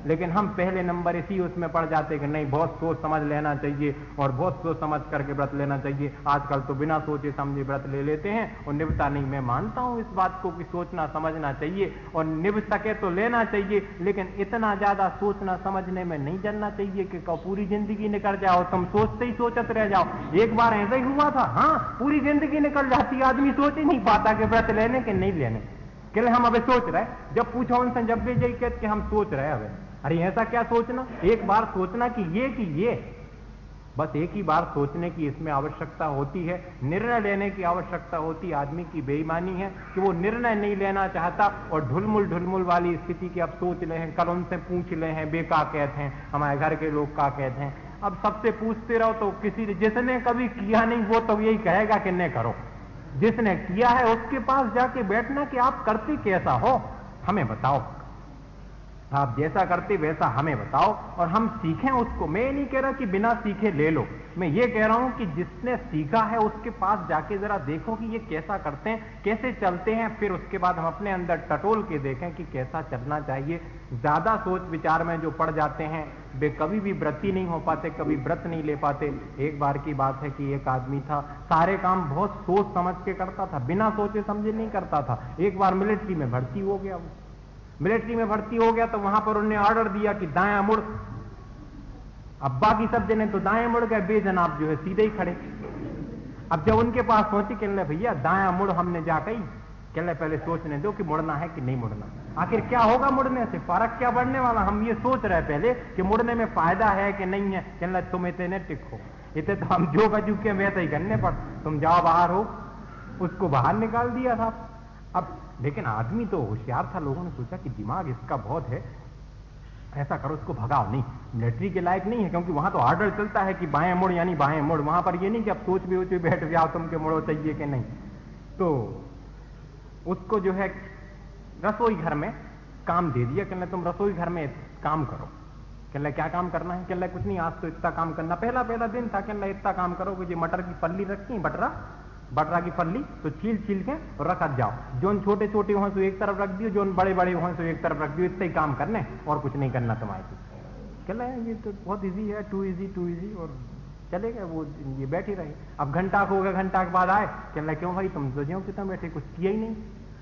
A: लेकिन हम पहले नंबर इसी उसमें पड़ जाते कि नहीं, बहुत सोच समझ लेना चाहिए और बहुत सोच समझ करके व्रत लेना चाहिए। आजकल तो बिना सोचे समझे व्रत ले लेते हैं और निभता नहीं। मैं मानता हूं इस बात को कि सोचना समझना चाहिए और निभ सके तो लेना चाहिए, लेकिन इतना ज्यादा सोचना समझने में नहीं जाना चाहिए कि पूरी जिंदगी निकल जाओ, तुम सोचते ही सोचत रह जाओ। एक बार ऐसा ही हुआ था, हाँ, पूरी जिंदगी निकल जाती, आदमी सोच ही नहीं पाता कि व्रत लेने के नहीं लेने के लिए। हम अबे सोच रहे, जब पूछो उनसे जब भी यही कहते कि हम सोच रहे अबे। अरे ऐसा क्या सोचना, एक बार सोचना कि ये बस एक ही बार सोचने की इसमें आवश्यकता होती है। निर्णय लेने की आवश्यकता होती है। आदमी की बेईमानी है कि वो निर्णय नहीं लेना चाहता और ढुलमुल वाली स्थिति की अब सोच ले हैं, कल उनसे पूछ ले हैं, बेका कहते हैं, हमारे घर के लोग का कहते हैं। अब सबसे पूछते रहो तो किसी जिसने कभी किया नहीं वो तो यही कहेगा कि नहीं करो। जिसने किया है उसके पास जाके बैठना कि आप करते कैसा हो, हमें बताओ, आप जैसा करते वैसा हमें बताओ और हम सीखें उसको। मैं नहीं कह रहा कि बिना सीखे ले लो, मैं ये कह रहा हूं कि जिसने सीखा है उसके पास जाके जरा देखो कि ये कैसा करते हैं, कैसे चलते हैं, फिर उसके बाद हम अपने अंदर टटोल के देखें कि कैसा चलना चाहिए। ज्यादा सोच विचार में जो पड़ जाते हैं वे कभी भी व्रती नहीं हो पाते, कभी व्रत नहीं ले पाते। एक बार की बात है कि एक आदमी था, सारे काम बहुत सोच समझ के करता था, बिना सोचे समझे नहीं करता था। एक बार मिलिट्री में भर्ती हो गया। वो मिलिट्री में भर्ती हो गया तो वहां पर उन्होंने ऑर्डर दिया कि दायां मुड़। अब बाकी सब जने तो दाएं मुड़ गए, बेजनाब जो है सीधे ही खड़े। अब जब उनके पास पहुंची, कहने भैया दायां मुड़ हमने जा कही, कहने पहले सोचने दो कि मुड़ना है कि नहीं मुड़ना। आखिर क्या होगा मुड़ने से, फर्क क्या बढ़ने वाला, हम ये सोच रहे पहले कि मुड़ने में फायदा है कि नहीं है। कहने तुम इतने टिको, इतने तो हम जो बजू के वैसे ही करने पड़, तुम जाओ बाहर हो। उसको बाहर निकाल दिया था। अब लेकिन आदमी तो होशियार था, लोगों ने सोचा कि दिमाग इसका बहुत है, ऐसा करो इसको भगाओ। नहीं, मिलिट्री के लायक नहीं है, क्योंकि वहां तो ऑर्डर चलता है कि बाएं मुड़ यानी बाएं मुड़, वहां पर ये नहीं कि अब सोच भी बैठ जाओ तुम के मुड़ो चाहिए कि नहीं। तो उसको जो है रसोई घर में काम दे दिया, कहने तुम रसोई घर में काम करो। कहने क्या काम करना है, कहने कुछ नहीं, आज तो इतना काम करना, पहला दिन था। कहने इतना काम करो कि मटर की फल्ली रखी, बटरा की फल्ली तो छील के और रख जाओ। जोन छोटे छोटे हो सो एक तरफ रख दियो, जोन बड़े बड़े हो सो एक तरफ रख दियो, इतना ही काम करने और कुछ नहीं करना तुम्हारे। कहला ये तो बहुत इजी है, टू इजी, और चले गए। वो ये बैठी रही। अब घंटा हो गया, घंटा के बाद आए, कहला क्यों भाई तुम तो ज्यों कि तुम बैठे, कुछ किया ही नहीं।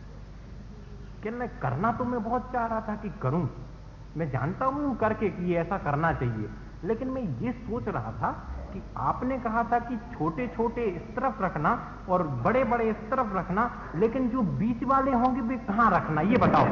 A: कहला करना तो मैं बहुत चाह रहा था कि करूं, मैं जानता हूं करके कि ये ऐसा करना चाहिए, लेकिन मैं ये सोच रहा था कि आपने कहा था कि छोटे छोटे इस तरफ रखना और बड़े बड़े इस तरफ रखना, लेकिन जो बीच वाले होंगे वे कहां रखना, ये बताओ।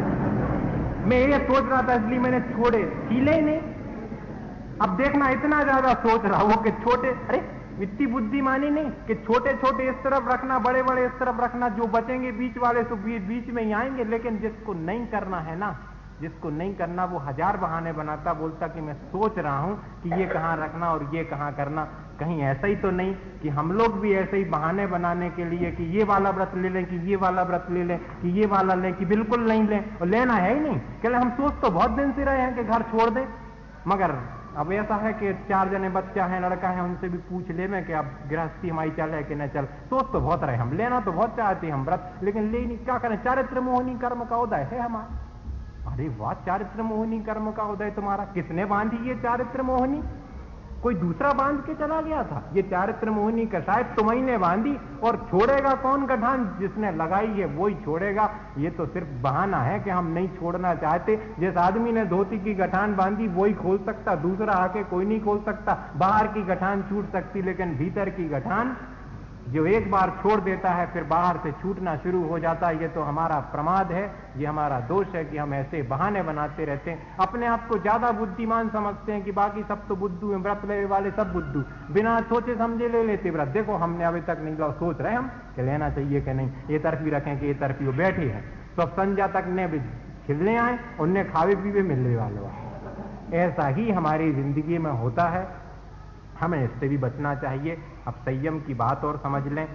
A: मैं ये सोच रहा था, इसलिए मैंने छोड़े, छीले ही नहीं। अब देखना इतना ज्यादा सोच रहा हूं कि छोटे, अरे इतनी बुद्धिमानी नहीं कि छोटे छोटे इस तरफ रखना, बड़े बड़े इस तरफ रखना, जो बचेंगे बीच वाले तो बीच में ही आएंगे। लेकिन जिसको नहीं करना है ना, जिसको नहीं करना, वो हजार बहाने बनाता, बोलता कि मैं सोच रहा हूं कि ये कहां रखना और ये कहां करना। कहीं ऐसा ही तो नहीं कि हम लोग भी ऐसे ही बहाने बनाने के लिए कि ये वाला व्रत ले लें, कि ये वाला व्रत ले लें, कि ये वाला लें, कि बिल्कुल नहीं लें, और लेना है ही नहीं। कहले हम सोच तो बहुत दिन से रहे हैं कि घर छोड़ दें, मगर अब ऐसा है कि 4 जने बच्चा है, लड़का है, उनसे भी पूछ ले में कि अब गृहस्थी हमारी चल है कि न चल। सोच तो बहुत रहे, हम लेना तो बहुत चाहते हैं हम व्रत, लेकिन ले नहीं, क्या करें, चारित्र मोहिनी कर्म का उदय है हमारा। अरे वाह, चारित्र मोहिनी कर्म का उदय तुम्हारा, किसने बांधी ये चारित्र मोहिनी? कोई दूसरा बांध के चला गया था? ये चारित्र मोहिनी का शायद तुम्ही ने बांधी, और छोड़ेगा कौन गठान? जिसने लगाई है वो ही छोड़ेगा। ये तो सिर्फ बहाना है कि हम नहीं छोड़ना चाहते। जिस आदमी ने धोती की गठान बांधी वो ही खोल सकता, दूसरा आके कोई नहीं खोल सकता। बाहर की गठान छूट सकती, लेकिन भीतर की गठान जो एक बार छोड़ देता है फिर बाहर से छूटना शुरू हो जाता है। ये तो हमारा प्रमाद है, ये हमारा दोष है कि हम ऐसे बहाने बनाते रहते हैं, अपने आप को ज्यादा बुद्धिमान समझते हैं कि बाकी सब तो बुद्धू हैं, व्रत लेने वाले सब बुद्धू, बिना सोचे समझे ले लेते व्रत। देखो हमने अभी तक नहीं लो, सोच रहे हम कि लेना चाहिए कि नहीं, ये तरफी रखें कि ये तरफी, वो बैठे हैं तो संध्या तक ने भी खिलने आए, उनने खावे पीवे मिलने वाले। ऐसा ही हमारी जिंदगी में होता है, हमें इससे भी बचना चाहिए। अब संयम की बात और समझ लें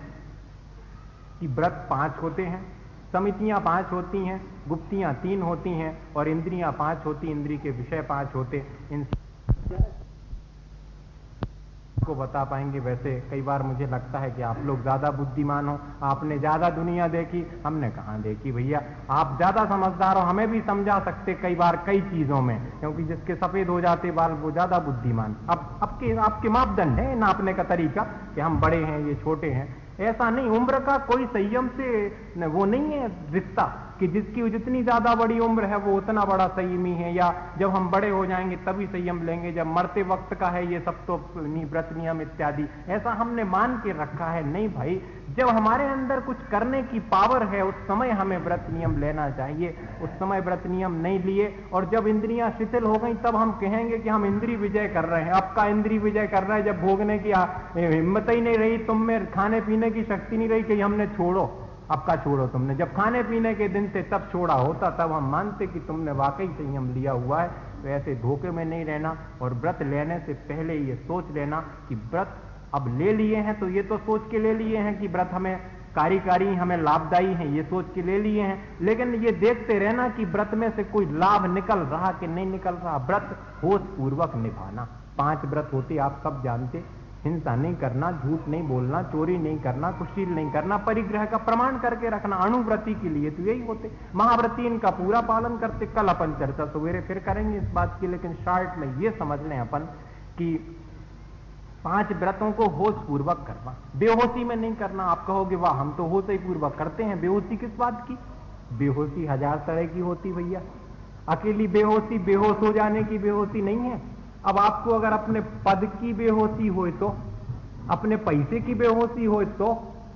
A: कि व्रत 5 होते हैं, समितियां 5 होती हैं, गुप्तियां 3 होती हैं, और इंद्रियां 5 होती, इंद्रिय के विषय 5 होते। इन हमको बता पाएंगे। वैसे कई बार मुझे लगता है कि आप लोग ज्यादा बुद्धिमान हो, आपने ज्यादा दुनिया देखी, हमने कहाँ देखी भैया। आप ज्यादा समझदार हो, हमें भी समझा सकते कई बार कई चीजों में, क्योंकि जिसके सफेद हो जाते बाल वो ज्यादा बुद्धिमान। अब आपके मापदंड है नापने का तरीका कि हम बड़े हैं ये छोटे हैं, ऐसा नहीं। उम्र का कोई संयम से वो नहीं है रिश्ता कि जिसकी जितनी ज्यादा बड़ी उम्र है वो उतना बड़ा संयमी है, या जब हम बड़े हो जाएंगे तभी संयम लेंगे, जब मरते वक्त का है ये सब तो व्रत नियम इत्यादि, ऐसा हमने मान के रखा है। नहीं भाई, जब हमारे अंदर कुछ करने की पावर है उस समय हमें व्रत नियम लेना चाहिए। उस समय व्रत नियम नहीं लिए और जब इंद्रियां शिथिल हो गई तब हम कहेंगे कि हम इंद्रिय विजय कर रहे हैं। अब का इंद्रिय विजय कर रहे हैं जब भोगने की हिम्मत ही नहीं रही, तुम में खाने पीने की शक्ति नहीं रही कि हमने छोड़ो। अब का छोड़ो तुमने, जब खाने पीने के दिन थे तब छोड़ा होता, तब हम मानते कि तुमने वाकई संयम लिया हुआ है। तो ऐसे धोखे में नहीं रहना, और व्रत लेने से पहले ये सोच लेना कि व्रत अब ले लिए हैं तो ये तो सोच के ले लिए हैं कि व्रत हमें कार्यकारी हमें लाभदायी है, ये सोच के ले लिए हैं, लेकिन ये देखते रहना कि व्रत में से कोई लाभ निकल रहा कि नहीं निकल रहा। व्रत होश पूर्वक निभाना। 5 व्रत होते आप सब जानते, हिंसा नहीं करना, झूठ नहीं बोलना, चोरी नहीं करना, कुशील नहीं करना, परिग्रह का प्रमाण करके रखना। अणुव्रती के लिए तो यही होते, महाव्रती इनका पूरा पालन करते। कल अपन चर्चा सवेरे फिर करेंगे इस बात की, लेकिन शॉर्ट में ये समझ लें अपन कि 5 व्रतों को होश पूर्वक करना, बेहोशी में नहीं करना। आप कहोगे वाह हम तो होश ही पूर्वक करते हैं, बेहोशी किस बात की? बेहोशी 1000 तरह की होती भैया। अकेली बेहोशी बेहोश हो जाने की बेहोशी नहीं है। अब आपको अगर अपने पद की बेहोशी हो, तो अपने पैसे की बेहोशी हो, तो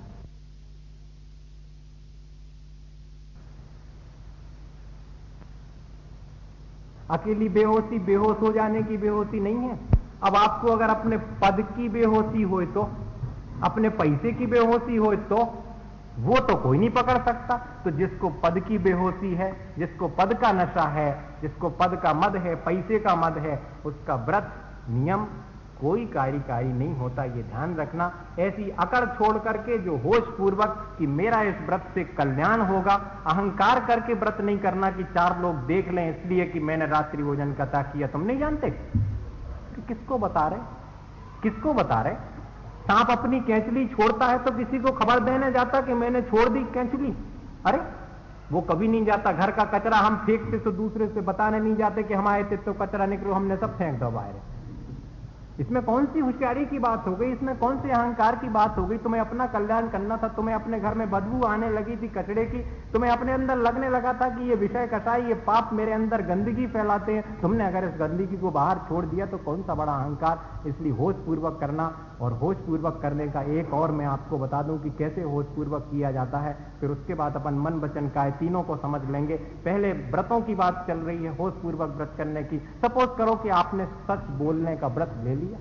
A: अकेली बेहोशी बेहोश हो जाने की बेहोशी नहीं है। अब आपको अगर अपने पद की बेहोशी हो, तो अपने पैसे की बेहोशी हो, तो वो तो कोई नहीं पकड़ सकता। तो जिसको पद की बेहोशी है, जिसको पद का नशा है, जिसको पद का मद है, पैसे का मद है, उसका व्रत नियम कोई कार्यकारी नहीं होता, ये ध्यान रखना। ऐसी अकड़ छोड़ करके जो होश पूर्वक कि मेरा इस व्रत से कल्याण होगा, अहंकार करके व्रत नहीं करना कि 4 लोग देख लें इसलिए कि मैंने रात्रि भोजन कथा किया। तुम नहीं जानते कि किसको बता रहे, किसको बता रहे? सांप अपनी कैंचली छोड़ता है तो किसी को खबर देने जाता कि मैंने छोड़ दी कैंचली? अरे वो कभी नहीं जाता। घर का कचरा हम फेंकते तो दूसरे से बताने नहीं जाते कि हम आए थे तो कचरा निकलो, हमने सब फेंक दो बाहर। इसमें कौन सी होशियारी की बात हो गई? इसमें कौन सी अहंकार की बात हो गई? तुम्हें अपना कल्याण करना था, तुम्हें अपने घर में बदबू आने लगी थी कचड़े की, तुम्हें अपने अंदर लगने लगा था कि ये विषय कसाई, ये पाप मेरे अंदर गंदगी फैलाते हैं, तुमने अगर इस गंदगी को बाहर छोड़ दिया तो कौन सा बड़ा अहंकार। इसलिए होश पूर्वक करना। और होश पूर्वक करने का एक और मैं आपको बता दूं कि कैसे होश पूर्वक किया जाता है, फिर उसके बाद अपन मन वचन काय तीनों को समझ लेंगे। पहले व्रतों की बात चल रही है, होश पूर्वक व्रत करने की। सपोज करो कि आपने सच बोलने का व्रत ले लिया,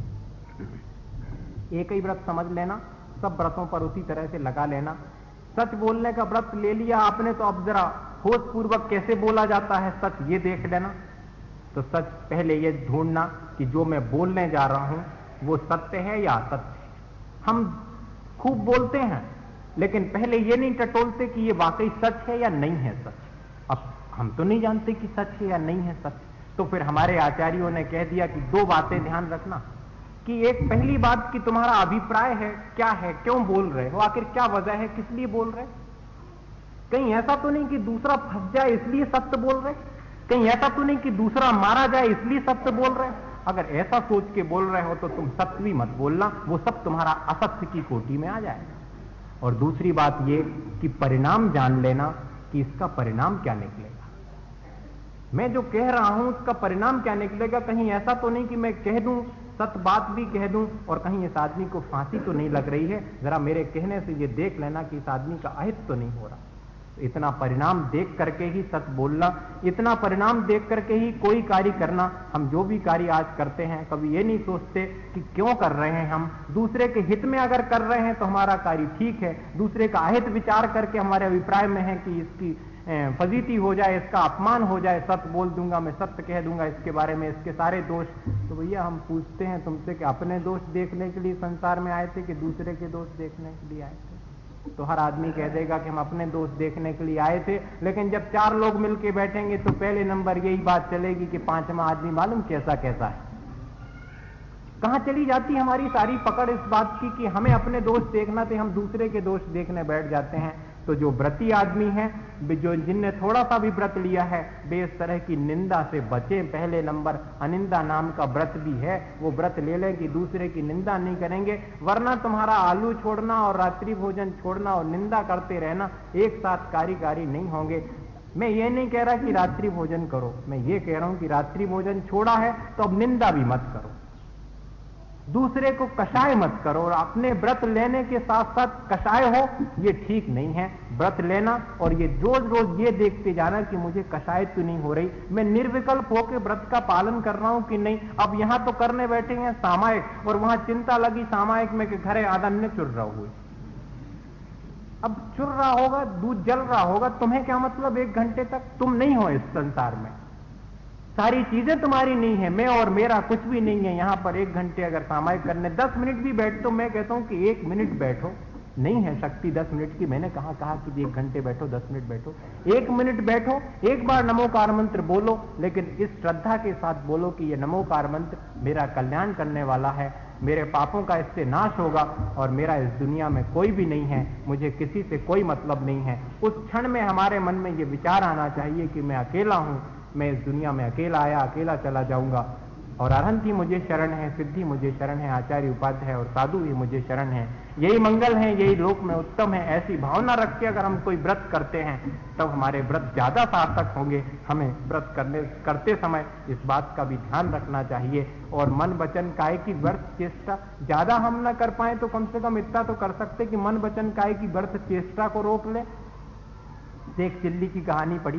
A: एक ही व्रत समझ लेना, सब व्रतों पर उसी तरह से लगा लेना। सच बोलने का व्रत ले लिया आपने, तो अब जरा होश पूर्वक कैसे बोला जाता है सच, ये देख लेना। तो सच पहले ये ढूंढना कि जो मैं बोलने जा रहा हूं वो सत्य है या असत्य है। हम खूब बोलते हैं लेकिन पहले ये नहीं टटोलते कि ये वाकई सच है या नहीं है सच। अब हम तो नहीं जानते कि सच है या नहीं है सच, तो फिर हमारे आचार्यों ने कह दिया कि 2 बातें ध्यान रखना। कि एक पहली बात कि तुम्हारा अभिप्राय है क्या है, क्यों बोल रहे हो, आखिर क्या वजह है, किस लिए बोल रहे? कहीं ऐसा तो नहीं कि दूसरा फंस जाए इसलिए सत्य बोल रहे? कहीं ऐसा तो नहीं कि दूसरा मारा जाए इसलिए सत्य बोल रहे? अगर ऐसा सोच के बोल रहे हो तो तुम सत्य भी मत बोलना, वो सब तुम्हारा असत्य की कोटि में आ जाएगा। और दूसरी बात ये कि परिणाम जान लेना कि इसका परिणाम क्या निकलेगा। मैं जो कह रहा हूं उसका परिणाम क्या निकलेगा। कहीं ऐसा तो नहीं कि मैं कह दूं, सत्य बात भी कह दूं और कहीं इस आदमी को फांसी तो नहीं लग रही है, जरा मेरे कहने से ये देख लेना कि इस आदमी का अहित तो नहीं हो रहा। इतना परिणाम देख करके ही सच बोलना, इतना परिणाम देख करके ही कोई कार्य करना। हम जो भी कार्य आज करते हैं कभी ये नहीं सोचते कि क्यों कर रहे हैं, हम दूसरे के हित में अगर कर रहे हैं तो हमारा कार्य ठीक है, दूसरे का अहित विचार करके हमारे अभिप्राय में है कि इसकी फजीती हो जाए, इसका अपमान हो जाए, सत्य बोल दूंगा, मैं सत्य कह दूंगा इसके बारे में, इसके सारे दोष। तो भैया हम पूछते हैं तुमसे कि अपने दोष देखने के लिए संसार में आए थे कि दूसरे के दोष देखने के लिए आए थे? तो हर आदमी कह देगा कि हम अपने दोष देखने के लिए आए थे, लेकिन जब 4 लोग मिलके बैठेंगे तो पहले नंबर यही बात चलेगी कि 5वां आदमी मालूम कैसा कैसा है। कहां चली जाती हमारी सारी पकड़ इस बात की कि हमें अपने दोष देखना थे, हम दूसरे के दोष देखने बैठ जाते हैं। तो जो व्रती आदमी है, जो जिनने थोड़ा सा भी व्रत लिया है, वे इस तरह की निंदा से बचे। पहले नंबर अनिंदा नाम का व्रत भी है, वो व्रत ले लें कि दूसरे की निंदा नहीं करेंगे, वरना तुम्हारा आलू छोड़ना और रात्रि भोजन छोड़ना और निंदा करते रहना एक साथ कारी नहीं होंगे। मैं ये नहीं कह रहा कि रात्रि भोजन करो, मैं ये कह रहा हूं कि रात्रि भोजन छोड़ा है तो अब निंदा भी मत करो, दूसरे को कषाय मत करो, और अपने व्रत लेने के साथ साथ कषाय हो, ये ठीक नहीं है। व्रत लेना और ये रोज रोज ये देखते जाना कि मुझे कषाय तो नहीं हो रही, मैं निर्विकल्प होकर व्रत का पालन कर रहा हूं कि नहीं। अब यहां तो करने बैठे हैं सामायिक, और वहां चिंता लगी सामायिक में कि घरे आदन्य चुर रहा हुए। अब चुर रहा होगा, दूध जल रहा होगा, तुम्हें क्या मतलब? 1 घंटे तक तुम नहीं हो इस संसार में, सारी चीजें तुम्हारी नहीं है, मैं और मेरा कुछ भी नहीं है यहां पर। 1 घंटे अगर सामायिक करने 10 मिनट भी बैठ, तो मैं कहता हूं कि 1 मिनट बैठो, नहीं है शक्ति 10 मिनट की, मैंने कहा कि 1 घंटे बैठो, 10 मिनट बैठो, 1 मिनट बैठो, एक बार नमोकार मंत्र बोलो, लेकिन इस श्रद्धा के साथ बोलो कि यह नमोकार मंत्र मेरा कल्याण करने वाला है, मेरे पापों का इससे नाश होगा, और मेरा इस दुनिया में कोई भी नहीं है, मुझे किसी से कोई मतलब नहीं है। उस क्षण में हमारे मन में यह विचार आना चाहिए कि मैं अकेला हूं, मैं इस दुनिया में अकेला आया, अकेला चला जाऊंगा, और अरहंत ही मुझे शरण है, सिद्धि मुझे शरण है, आचार्य उपाध्याय और साधु ही मुझे शरण है, यही मंगल है, यही लोक में उत्तम है। ऐसी भावना रख के अगर हम कोई व्रत करते हैं, तब हमारे व्रत ज्यादा सार्थक होंगे। हमें व्रत करते समय इस बात का भी ध्यान रखना चाहिए। और मन वचन काय की व्यर्थ चेष्टा, ज्यादा हम न कर पाए तो कम से कम इतना तो कर सकते कि मन वचन काय की व्यर्थ चेष्टा को रोक ले। शेख चिल्ली की कहानी पढ़ी,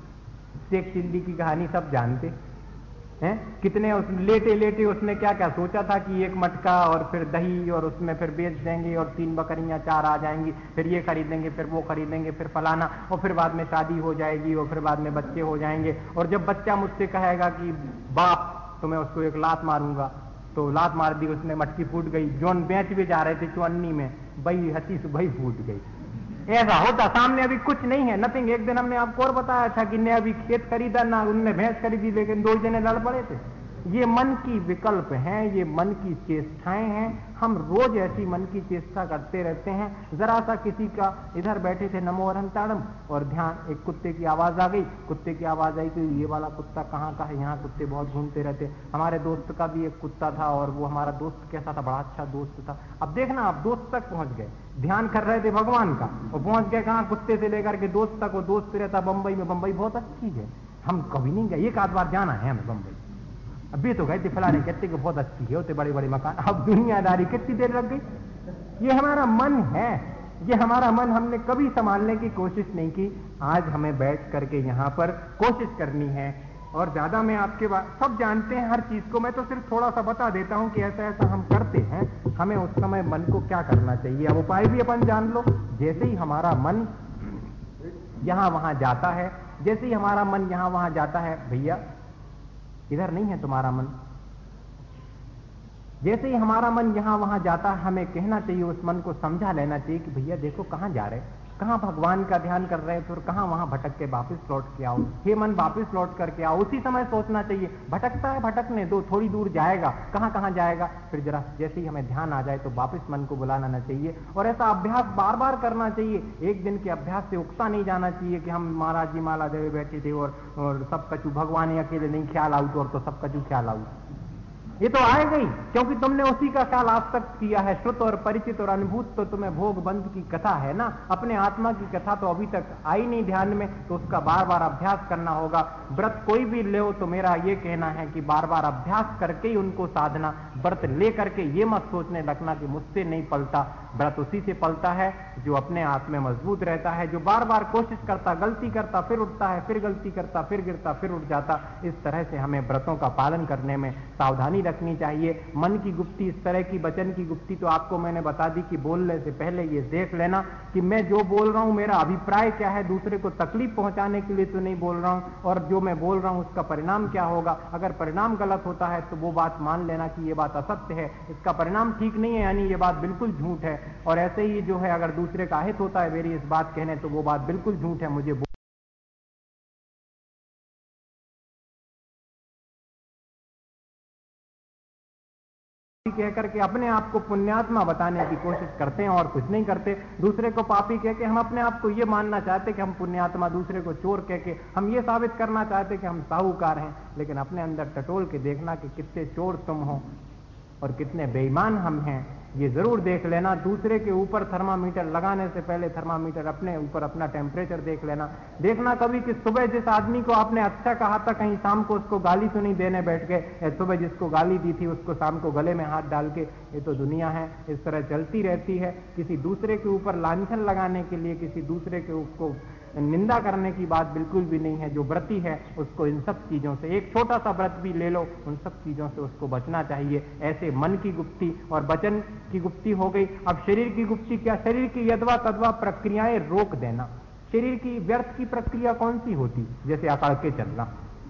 A: शेख चिल्ली की कहानी सब जानते हैं, कितने उस लेटे लेटे उसने क्या क्या सोचा था कि 1 मटका और फिर दही, और उसमें फिर बेच देंगे, और 3 बकरियां 4 आ जाएंगी, फिर ये खरीदेंगे, फिर वो खरीदेंगे, फिर फलाना, और फिर बाद में शादी हो जाएगी, और फिर बाद में बच्चे हो जाएंगे, और जब बच्चा मुझसे कहेगा कि बाप तो मैं उसको 1 लात मारूंगा, तो लात मार दी उसने, मटकी फूट गई, जोन बेच भी जा रहे थे चुन्नी में, बही हती से बही फूट गई। ऐसा होता, सामने अभी कुछ नहीं है, नथिंग। एक दिन हमने आपको और बताया था कि ने अभी खेत खरीदा ना उनने भैंस खरीदी, लेकिन 2 जने लड़ पड़े थे। ये मन की विकल्प हैं, ये मन की चेष्टाएं हैं, हम रोज ऐसी मन की चेष्टा करते रहते हैं। जरा सा किसी का, इधर बैठे थे नमो अरहंताणम, और ध्यान, एक कुत्ते की आवाज आ गई, कुत्ते की आवाज आई कि ये वाला कुत्ता कहाँ का है, यहाँ कुत्ते बहुत घूमते रहते। हमारे दोस्त का भी एक कुत्ता था, और वो हमारा दोस्त कैसा था, बड़ा अच्छा दोस्त था। अब देखना, आप दोस्त तक पहुंच गए, ध्यान कर रहे थे भगवान का, और पहुंच गए कहां, कुत्ते से लेकर के दोस्त तक। वो दोस्त रहता बंबई में, बंबई बहुत अच्छी है, हम कभी नहीं गए, 1 आध बार जाना है हमें बंबई। अभी तो गए थे, फलाने कहते कि बहुत अच्छी है, होते बड़े बड़े मकान। अब दुनियादारी कितनी देर लग गई। ये हमारा मन है, ये हमारा मन हमने कभी संभालने की कोशिश नहीं की। आज हमें बैठ करके यहां पर कोशिश करनी है। और ज्यादा मैं आपके सब जानते हैं हर चीज को, मैं तो सिर्फ थोड़ा सा बता देता हूं कि ऐसा ऐसा हम करते हैं, हमें उस समय मन को क्या करना चाहिए। अब उपाय भी अपन जान लो। जैसे ही हमारा मन यहां वहां जाता है, जैसे ही हमारा मन यहां वहां जाता है, भैया इधर नहीं है तुम्हारा मन, जैसे ही हमारा मन यहां वहां जाता है, हमें कहना चाहिए, उस मन को समझा लेना चाहिए कि भैया देखो कहां जा रहे, कहां भगवान का ध्यान कर रहे थे, और कहां वहां भटक के वापस लौट के आओ। हे मन वापस लौट करके आओ। उसी समय सोचना चाहिए, भटकता है भटकने दो, थोड़ी दूर जाएगा, कहां कहां जाएगा, फिर जरा जैसे ही हमें ध्यान आ जाए तो वापस मन को बुलाना चाहिए। और ऐसा अभ्यास बार बार करना चाहिए। एक दिन के अभ्यास से उगता नहीं जाना चाहिए कि हम महाराज जी माला देवे बैठे थे और सब कछु भगवान अकेले नहीं ख्याल आउट, और तो सब कछु ख्याल आउट, ये तो आएगा ही, क्योंकि तुमने उसी का ख्याल आज तक किया है। श्रुत और परिचित और अनुभूत तो तुम्हें भोग बंध की कथा है ना, अपने आत्मा की कथा तो अभी तक आई नहीं ध्यान में, तो उसका बार बार अभ्यास करना होगा। व्रत कोई भी ले तो मेरा ये कहना है कि बार बार अभ्यास करके ही उनको साधना। व्रत ले करके ये मत सोचने लगना कि मुझसे नहीं पलता। व्रत उसी से पलता है जो अपने आप में मजबूत रहता है, जो बार बार कोशिश करता, गलती करता, फिर उठता है, फिर गलती करता, फिर गिरता, फिर उठ जाता। इस तरह से हमें व्रतों का पालन करने में सावधानी रखनी चाहिए। मन की गुप्ती, इस तरह की वचन की गुप्ती तो आपको मैंने बता दी कि बोलने से पहले ये देख लेना कि मैं जो बोल रहा हूं मेरा अभिप्राय क्या है, दूसरे को तकलीफ पहुंचाने के लिए तो नहीं बोल रहा हूं, और जो मैं बोल रहा हूं उसका परिणाम क्या होगा। अगर परिणाम गलत होता है तो वो बात मान लेना कि ये बात असत्य है, इसका परिणाम ठीक नहीं है, यानी ये बात बिल्कुल झूठ है। और ऐसे ही जो है, अगर दूसरे का हित होता है मेरी इस बात कहने, तो वो बात बिल्कुल झूठ है, मुझे कह करके अपने आप को पुण्यात्मा बताने की कोशिश करते हैं और कुछ नहीं करते। दूसरे को पापी कह के हम अपने आप को ये मानना चाहते कि हम पुण्यात्मा, दूसरे को चोर कह के हम ये साबित करना चाहते कि हम साहूकार हैं। लेकिन अपने अंदर टटोल के देखना कि कितने चोर तुम हो और कितने बेईमान हम हैं, ये जरूर देख लेना। दूसरे के ऊपर थर्मामीटर लगाने से पहले थर्मामीटर अपने ऊपर अपना टेम्परेचर देख लेना। देखना कभी कि सुबह जिस आदमी को आपने अच्छा कहा था, कहीं शाम को उसको गाली तो नहीं देने बैठ गए, या सुबह जिसको गाली दी थी उसको शाम को गले में हाथ डाल के। ये तो दुनिया है, इस तरह चलती रहती है। किसी दूसरे के ऊपर लांछन लगाने के लिए, किसी दूसरे के उसको निंदा करने की बात बिल्कुल भी नहीं है। जो व्रती है उसको इन सब चीजों से, एक छोटा सा व्रत भी ले लो, उन सब चीजों से उसको बचना चाहिए। ऐसे मन की गुप्ती और वचन की गुप्ती हो गई। अब शरीर की गुप्ती क्या? शरीर की यदवा तदवा प्रक्रियाएं रोक देना। शरीर की व्यर्थ की प्रक्रिया कौन सी होती? जैसे अकड़ के चलना।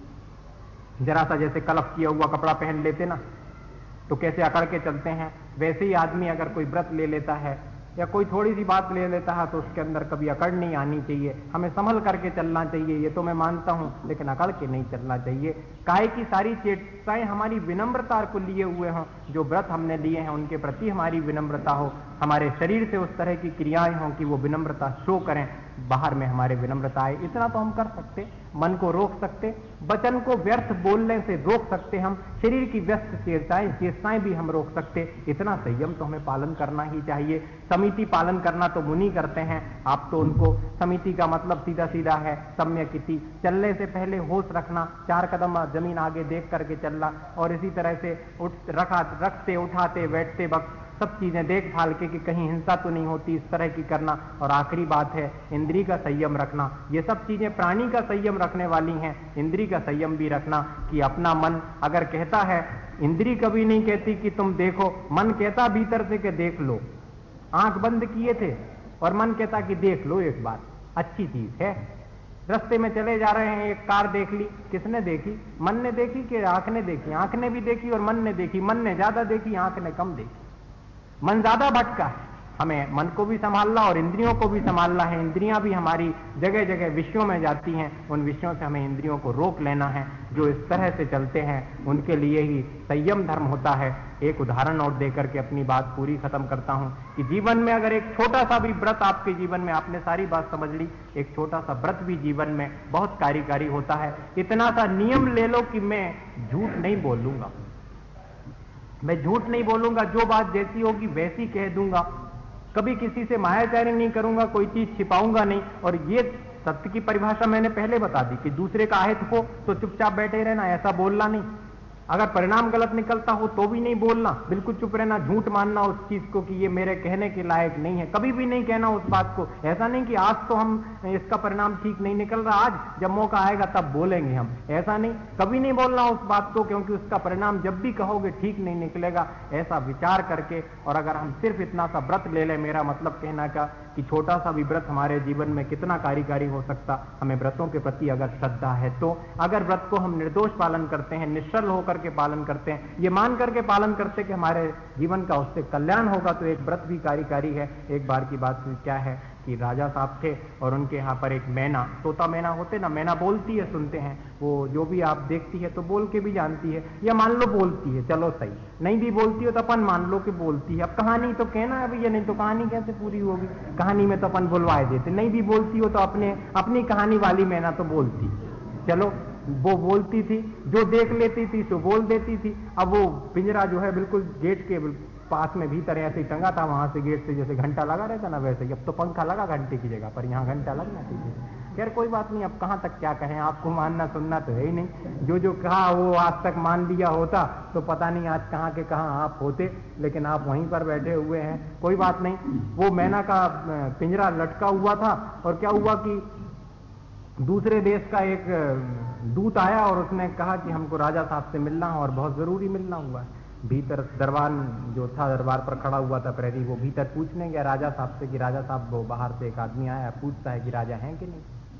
A: जरा सा जैसे कलप किया हुआ कपड़ा पहन लेते ना, तो कैसे अकड़ के चलते हैं, वैसे ही आदमी अगर कोई व्रत ले लेता है या कोई थोड़ी सी बात ले लेता है तो उसके अंदर कभी अकड़ नहीं आनी चाहिए। हमें संभल करके चलना चाहिए, ये तो मैं मानता हूं, लेकिन अकड़ के नहीं चलना चाहिए। काय की सारी चेष्टाएं हमारी विनम्रता को लिए हुए हों। जो व्रत हमने लिए हैं उनके प्रति हमारी विनम्रता हो, हमारे शरीर से उस तरह की क्रियाएं हों कि वो विनम्रता शो करें, बाहर में हमारे विनम्रता आए। इतना तो हम कर सकते, मन को रोक सकते, वचन को व्यर्थ बोलने से रोक सकते हम, शरीर की व्यस्त चेष्टाएं भी हम रोक सकते। इतना संयम तो हमें पालन करना ही चाहिए। समिति पालन करना तो मुनि करते हैं, आप तो उनको, समिति का मतलब सीधा सीधा है सम्यक इति, चलने से पहले होश रखना, 4 कदम जमीन आगे देख करके चलना, और इसी तरह से रखते उठाते बैठते वक्त सब चीजें देख भाल के कि कहीं हिंसा तो नहीं होती, इस तरह की करना। और आखिरी बात है इंद्री का संयम रखना। ये सब चीजें प्राणी का संयम रखने वाली हैं, इंद्री का संयम भी रखना कि अपना मन अगर कहता है, इंद्री कभी नहीं कहती कि तुम देखो, मन कहता भीतर से कि देख लो। आंख बंद किए थे और मन कहता कि देख लो एक बार, अच्छी चीज है। रास्ते में चले जा रहे हैं, एक कार देख ली, किसने देखी? मन ने देखी कि आंख ने देखी? आंख ने भी देखी और मन ने देखी। मन ने ज्यादा देखी, आंख ने कम देखी। मन ज्यादा भटका है। हमें मन को भी संभालना और इंद्रियों को भी संभालना है। इंद्रियां भी हमारी जगह जगह विषयों में जाती हैं, उन विषयों से हमें इंद्रियों को रोक लेना है। जो इस तरह से चलते हैं उनके लिए ही संयम धर्म होता है। एक उदाहरण और देकर के अपनी बात पूरी खत्म करता हूं कि जीवन में अगर एक छोटा सा भी व्रत आपके जीवन में, आपने सारी बात समझ ली, एक छोटा सा व्रत भी जीवन में बहुत कार्यकारी होता है। इतना सा नियम ले लो कि मैं झूठ नहीं बोलूंगा, मैं झूठ नहीं बोलूंगा, जो बात जैसी होगी वैसी कह दूंगा, कभी किसी से मायाचारी नहीं करूंगा, कोई चीज छिपाऊंगा नहीं। और ये सत्य की परिभाषा मैंने पहले बता दी कि दूसरे का अहित हो तो चुपचाप बैठे रहना, ऐसा बोलना नहीं। अगर परिणाम गलत निकलता हो तो भी नहीं बोलना, बिल्कुल चुप रहना, झूठ मानना उस चीज को कि ये मेरे कहने के लायक नहीं है, कभी भी नहीं कहना उस बात को। ऐसा नहीं कि आज तो हम इसका परिणाम ठीक नहीं निकल रहा, आज जब मौका आएगा तब बोलेंगे हम, ऐसा नहीं, कभी नहीं बोलना उस बात को, क्योंकि उसका परिणाम जब भी कहोगे ठीक नहीं निकलेगा। ऐसा विचार करके, और अगर हम सिर्फ इतना सा व्रत ले लें, मेरा मतलब कहना का कि छोटा सा भी व्रत हमारे जीवन में कितना कार्यकारी हो सकता, हमें व्रतों के प्रति अगर श्रद्धा है तो। अगर व्रत को हम निर्दोष पालन करते हैं, निश्चल होकर के पालन करते हैं, ये मान करके पालन करते हैं कि हमारे जीवन का उससे कल्याण होगा, तो एक व्रत भी कार्यकारी है। एक बार की बात क्या है कि राजा साहब थे और उनके यहाँ पर एक मैना, तोता मैना होते ना, मैना बोलती है, सुनते हैं, वो जो भी आप देखती है तो बोल के भी जानती है, या मान लो बोलती है, चलो सही, नहीं भी बोलती हो तो अपन मान लो कि बोलती है। अब कहानी तो कहना है भैया, नहीं तो कहानी कैसे पूरी होगी? कहानी में तो अपन बुलवाए देते, नहीं भी बोलती हो तो अपनी कहानी वाली मैना तो बोलती, चलो वो बोलती थी, जो देख लेती थी सो बोल देती थी। अब वो पिंजरा जो है बिल्कुल गेट के पास में भीतर ऐसे ही टंगा था, वहां से गेट से जैसे घंटा लगा रहता ना वैसे ही, अब तो पंखा लगा घंटे की जगह पर, यहाँ घंटा लगना चाहिए। खैर कोई बात नहीं, अब कहां तक क्या कहें, आपको मानना सुनना तो है ही नहीं। जो जो कहा वो आज तक मान लिया होता तो पता नहीं आज कहां के कहां आप होते, लेकिन आप वहीं पर बैठे हुए हैं। कोई बात नहीं, वो मैना का पिंजरा लटका हुआ था, और क्या हुआ कि दूसरे देश का एक दूत आया और उसने कहा कि हमको राजा साहब से मिलना है और बहुत जरूरी मिलना हुआ है। भीतर दरबार जो था, दरबार पर खड़ा हुआ था प्रहरी, वो भीतर पूछने गया राजा साहब से कि राजा साहब, वो बाहर से एक आदमी आया पूछता है कि राजा हैं कि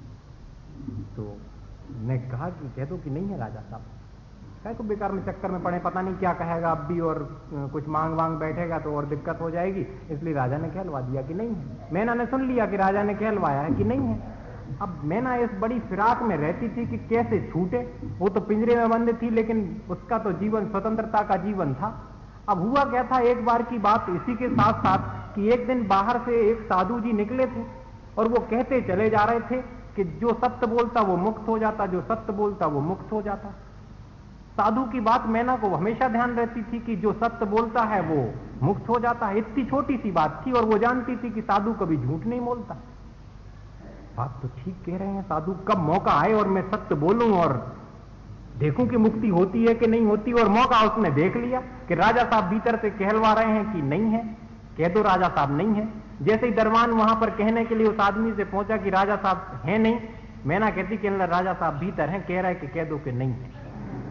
A: नहीं। तो ने कहा कि कह दो कि नहीं है राजा साहब। कहे तो बेकार में चक्कर में पड़े, पता नहीं क्या कहेगा अब भी, और कुछ मांग वांग बैठेगा तो और दिक्कत हो जाएगी, इसलिए राजा ने कहलवा दिया कि नहीं है। मैना ने सुन लिया कि राजा ने कहलवाया है कि नहीं है। अब मैना इस बड़ी फिराक में रहती थी कि कैसे छूटे, वो तो पिंजरे में बंद थी, लेकिन उसका तो जीवन स्वतंत्रता का जीवन था। अब हुआ क्या था, एक बार की बात इसी के साथ साथ कि एक दिन बाहर से एक साधु जी निकले थे और वो कहते चले जा रहे थे कि जो सत्य बोलता वो मुक्त हो जाता, जो सत्य बोलता वो मुक्त हो जाता। साधु की बात मैना को हमेशा ध्यान रहती थी कि जो सत्य बोलता है वो मुक्त हो जाता है। इतनी छोटी सी बात थी और वो जानती थी कि साधु कभी झूठ नहीं बोलता। बात तो ठीक कह रहे हैं साधु, कब मौका आए और मैं सत्य बोलूं और देखूं कि मुक्ति होती है कि नहीं होती। और मौका उसने देख लिया कि राजा साहब भीतर से कहलवा रहे हैं कि नहीं है, कह दो राजा साहब नहीं है। जैसे ही दरबान वहां पर कहने के लिए उस आदमी से पहुंचा कि राजा साहब है नहीं, मैना कहती कि राजा साहब भीतर हैं, कह रहा है कि कह दो कि नहीं है।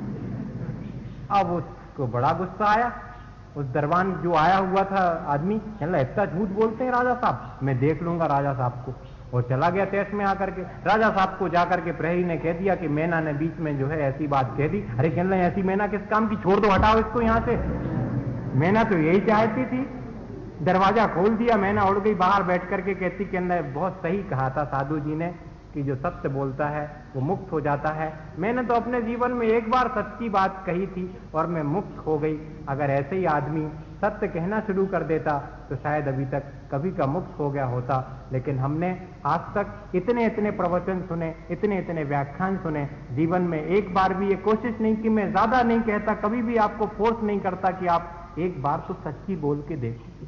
A: अब उसको बड़ा गुस्सा आया। उस दरबान जो आया हुआ था आदमी, इतना झूठ बोलते हैं राजा साहब, मैं देख लूंगा राजा साहब को। और चला गया तेज में आकर के। राजा साहब को जाकर के प्रहरी ने कह दिया कि मैना ने बीच में जो है ऐसी बात कह दी। अरे कहने लगे ऐसी मैना किस काम की, छोड़ दो, हटाओ इसको यहां से। मैना तो यही चाहती थी। दरवाजा खोल दिया, मैना उड़ गई बाहर बैठ करके, कहती कि बहुत सही कहा था साधु जी ने कि जो सत्य बोलता है वो मुक्त हो जाता है। मैंने तो अपने जीवन में एक बार सच्ची बात कही थी और मैं मुक्त हो गई। अगर ऐसे ही आदमी सत्य कहना शुरू कर देता तो शायद अभी तक कभी का मुक्त हो गया होता। लेकिन हमने आज तक इतने इतने प्रवचन सुने, इतने इतने व्याख्यान सुने, जीवन में एक बार भी ये कोशिश नहीं की। मैं ज्यादा नहीं कहता, कभी भी आपको फोर्स नहीं करता कि आप एक बार तो सच्ची बोल के देखो।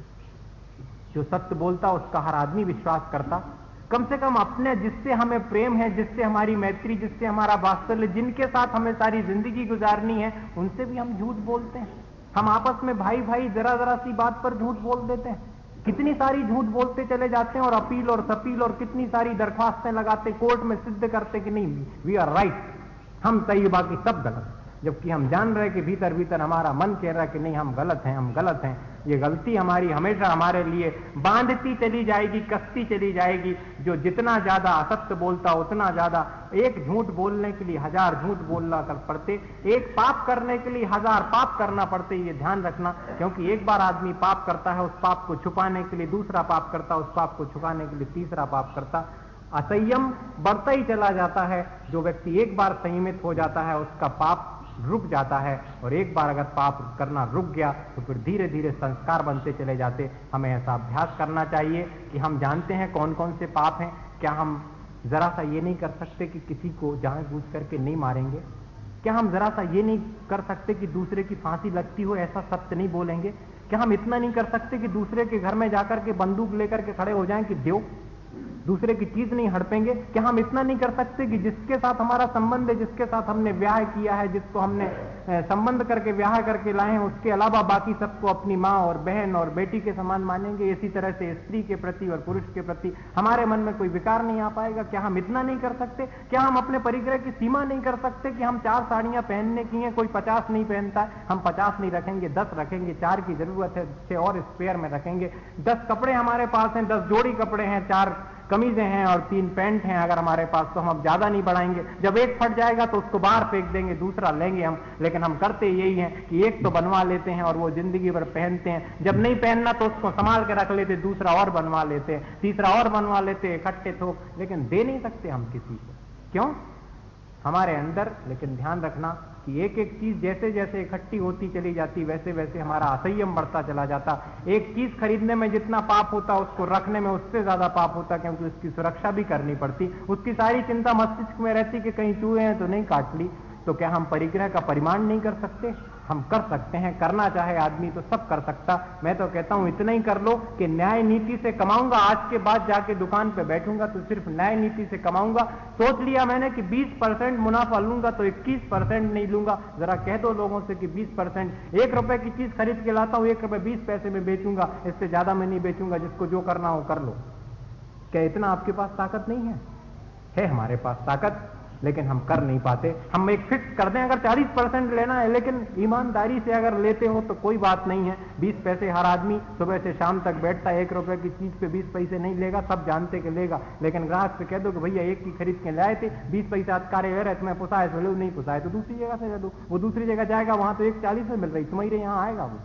A: जो सत्य बोलता उसका हर आदमी विश्वास करता। कम से कम अपने जिससे हमें प्रेम है, जिससे हमारी मैत्री, जिससे हमारा वात्सल्य, जिनके साथ हमें सारी जिंदगी गुजारनी है, उनसे भी हम झूठ बोलते हैं। हम आपस में भाई भाई जरा जरा सी बात पर झूठ बोल देते हैं। कितनी सारी झूठ बोलते चले जाते हैं और अपील और सपील और कितनी सारी दरख्वास्तें लगाते, कोर्ट में सिद्ध करते कि नहीं वी आर राइट, हम सही, बाकी सब गलत। जबकि हम जान रहे कि भीतर भीतर हमारा मन कह रहा है कि नहीं हम गलत हैं, हम गलत हैं। ये गलती हमारी हमेशा हमारे लिए बांधती चली जाएगी, कसती चली जाएगी। जो जितना ज्यादा असत्य बोलता उतना ज्यादा, एक झूठ बोलने के लिए 1000 झूठ बोलना कर पड़ते, एक पाप करने के लिए 1000 पाप करना पड़ते। ये ध्यान रखना, क्योंकि एक बार आदमी पाप करता है, उस पाप को छुपाने के लिए दूसरा पाप करता, उस पाप को छुपाने के लिए तीसरा पाप करता। असंयम बढ़ता ही चला जाता है। जो व्यक्ति एक बार संयमित हो जाता है उसका पाप रुक जाता है, और एक बार अगर पाप करना रुक गया तो फिर धीरे धीरे संस्कार बनते चले जाते। हमें ऐसा अभ्यास करना चाहिए कि हम जानते हैं कौन कौन से पाप हैं। क्या हम जरा सा ये नहीं कर सकते कि किसी को जानबूझ करके नहीं मारेंगे? क्या हम जरा सा ये नहीं कर सकते कि दूसरे की फांसी लगती हो ऐसा सत्य नहीं बोलेंगे? क्या हम इतना नहीं कर सकते कि दूसरे के घर में जाकर के बंदूक लेकर के खड़े हो जाएं कि दो, दूसरे की चीज नहीं हड़पेंगे? क्या हम इतना नहीं कर सकते कि जिसके साथ हमारा संबंध है, जिसके साथ हमने ब्याह किया है, जिसको हमने संबंध करके ब्याह करके लाए हैं, उसके अलावा बाकी सबको अपनी माँ और बहन और बेटी के समान मानेंगे? इसी तरह से स्त्री के प्रति और पुरुष के प्रति हमारे मन में कोई विकार नहीं आ पाएगा? क्या हम इतना नहीं कर सकते? क्या हम अपने परिग्रह की सीमा नहीं कर सकते कि हम 4 साड़ियां पहनने की हैं, कोई 50 नहीं पहनता है, हम 50 नहीं रखेंगे, 10 रखेंगे, 4 की जरूरत है, 6 और स्पेयर में रखेंगे। 10 कपड़े हमारे पास हैं, 10 जोड़ी कपड़े हैं, 4 कमीजें हैं और 3 पैंट हैं अगर हमारे पास, तो हम अब ज्यादा नहीं बढ़ाएंगे। जब एक फट जाएगा तो उसको बाहर फेंक देंगे, दूसरा लेंगे हम। लेकिन हम करते यही हैं कि एक तो बनवा लेते हैं और वो जिंदगी भर पहनते हैं। जब नहीं पहनना तो उसको संभाल के रख लेते, दूसरा और बनवा लेते हैं, तीसरा और बनवा लेते हैं, इकट्ठे थोक। लेकिन दे नहीं सकते हम किसी को, क्यों? हमारे अंदर। लेकिन ध्यान रखना कि एक एक चीज जैसे जैसे इकट्ठी होती चली जाती वैसे वैसे हमारा असंयम बढ़ता चला जाता। एक चीज खरीदने में जितना पाप होता उसको रखने में उससे ज्यादा पाप होता, क्योंकि उसकी सुरक्षा भी करनी पड़ती। उसकी सारी चिंता मस्तिष्क में रहती कि कहीं चूहे हैं तो नहीं काट ली। तो क्या हम परिग्रह का परिमाण नहीं कर सकते? हम कर सकते हैं। करना चाहे आदमी तो सब कर सकता। मैं तो कहता हूं इतना ही कर लो कि न्याय नीति से कमाऊंगा, आज के बाद जाके दुकान पे बैठूंगा तो सिर्फ न्याय नीति से कमाऊंगा। सोच लिया मैंने कि 20% मुनाफा लूंगा तो 21% नहीं लूंगा। जरा कह दो लोगों से कि 20%, 1 रुपए की चीज खरीद के लाता हूं, 1 रुपए 20 पैसे में बेचूंगा, इससे ज्यादा मैं नहीं बेचूंगा, जिसको जो करना हो कर लो। क्या इतना आपके पास ताकत नहीं है? है हमारे पास ताकत, लेकिन हम कर नहीं पाते। हम एक फिक्स कर दें अगर 40% लेना है, लेकिन ईमानदारी से अगर लेते हो तो कोई बात नहीं है। 20 पैसे हर आदमी सुबह से शाम तक बैठता है, 1 रुपए की चीज पे 20 पैसे नहीं लेगा, सब जानते कि लेगा। लेकिन ग्राहक से कह दो कि भैया 1 की खरीद के लाए थे, 20 पैसे अधिकारी ले रहे, तुम्हें पुसाए तो लो, नहीं पुसाए तो दूसरी जगह से ले दो। वो दूसरी जगह जाएगा, वहां तो 1.40 में मिल रही, तुम्हारे यहाँ आएगा वो।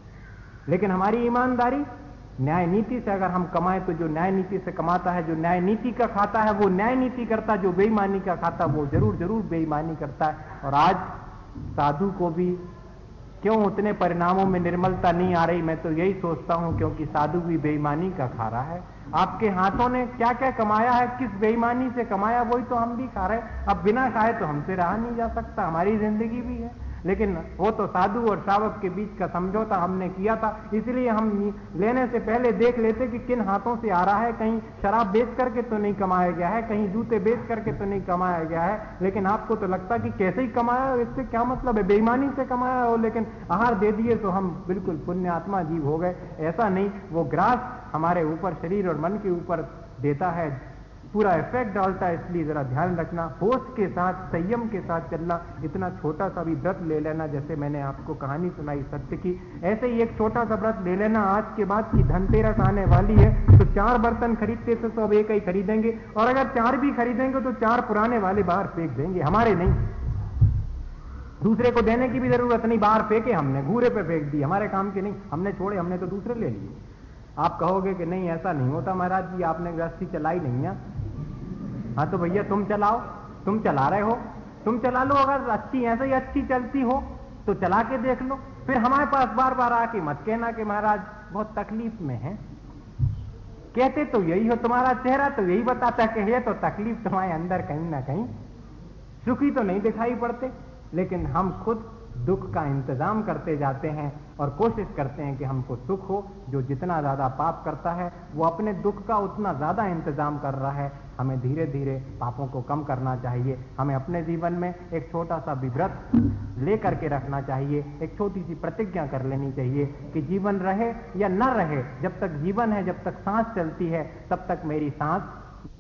A: लेकिन हमारी ईमानदारी, न्याय नीति से अगर हम कमाए तो जो न्याय नीति से कमाता है, जो न्याय नीति का खाता है वो न्याय नीति करता, जो बेईमानी का खाता वो जरूर जरूर बेईमानी करता है। और आज साधु को भी क्यों उतने परिणामों में निर्मलता नहीं आ रही? मैं तो यही सोचता हूं क्योंकि साधु भी बेईमानी का खा रहा है। आपके हाथों ने क्या क्या कमाया है, किस बेईमानी से कमाया, वही तो हम भी खा रहे हैं। अब बिना खाए तो हमसे रहा नहीं जा सकता, हमारी जिंदगी भी है। लेकिन वो तो साधु और श्रावक के बीच का समझौता हमने किया था, इसलिए हम लेने से पहले देख लेते कि किन हाथों से आ रहा है। कहीं शराब बेच करके तो नहीं कमाया गया है, कहीं जूते बेच करके तो नहीं कमाया गया है। लेकिन आपको तो लगता कि कैसे ही कमाया, इससे क्या मतलब है, बेईमानी से कमाया हो। लेकिन आहार दे दिए तो हम बिल्कुल पुण्यात्मा जीव हो गए। ऐसा नहीं, वो ग्रास हमारे ऊपर, शरीर और मन के ऊपर देता है, पूरा इफेक्ट डालता है। इसलिए जरा ध्यान रखना, होश के साथ, संयम के साथ चलना। इतना छोटा सा भी व्रत ले लेना, जैसे मैंने आपको कहानी सुनाई सत्य की, ऐसे ही एक छोटा सा व्रत ले लेना। आज के बाद की धनतेरस आने वाली है तो 4 बर्तन खरीदते थे तो अब एक ही खरीदेंगे, और अगर 4 भी खरीदेंगे तो 4 पुराने वाले बाहर फेंक देंगे, हमारे नहीं। दूसरे को देने की भी जरूरत नहीं, बाहर फेंके हमने, घूरे पे फेंक दिए, हमारे काम के नहीं, हमने छोड़े, हमने तो दूसरे ले लिए। आप कहोगे कि नहीं ऐसा नहीं होता महाराज जी, आपने गृहस्थी चलाई नहीं है। हाँ तो भैया तुम चलाओ, तुम चला रहे हो, तुम चला लो। अगर अच्छी, ऐसे ही अच्छी चलती हो तो चला के देख लो। फिर हमारे पास बार बार आके मत कहना कि महाराज बहुत तकलीफ में है। कहते तो यही हो, तुम्हारा चेहरा तो यही बताता कि ये तो तकलीफ तुम्हारे अंदर कहीं ना कहीं, सुखी तो नहीं दिखाई पड़ते। लेकिन हम खुद दुख का इंतजाम करते जाते हैं और कोशिश करते हैं कि हमको सुख हो। जो जितना ज्यादा पाप करता है वो अपने दुख का उतना ज्यादा इंतजाम कर रहा है। हमें धीरे धीरे पापों को कम करना चाहिए। हमें अपने जीवन में एक छोटा सा व्रत लेकर के रखना चाहिए, एक छोटी सी प्रतिज्ञा कर लेनी चाहिए कि जीवन रहे या न रहे, जब तक जीवन है, जब तक सांस चलती है, तब तक मेरी सांस,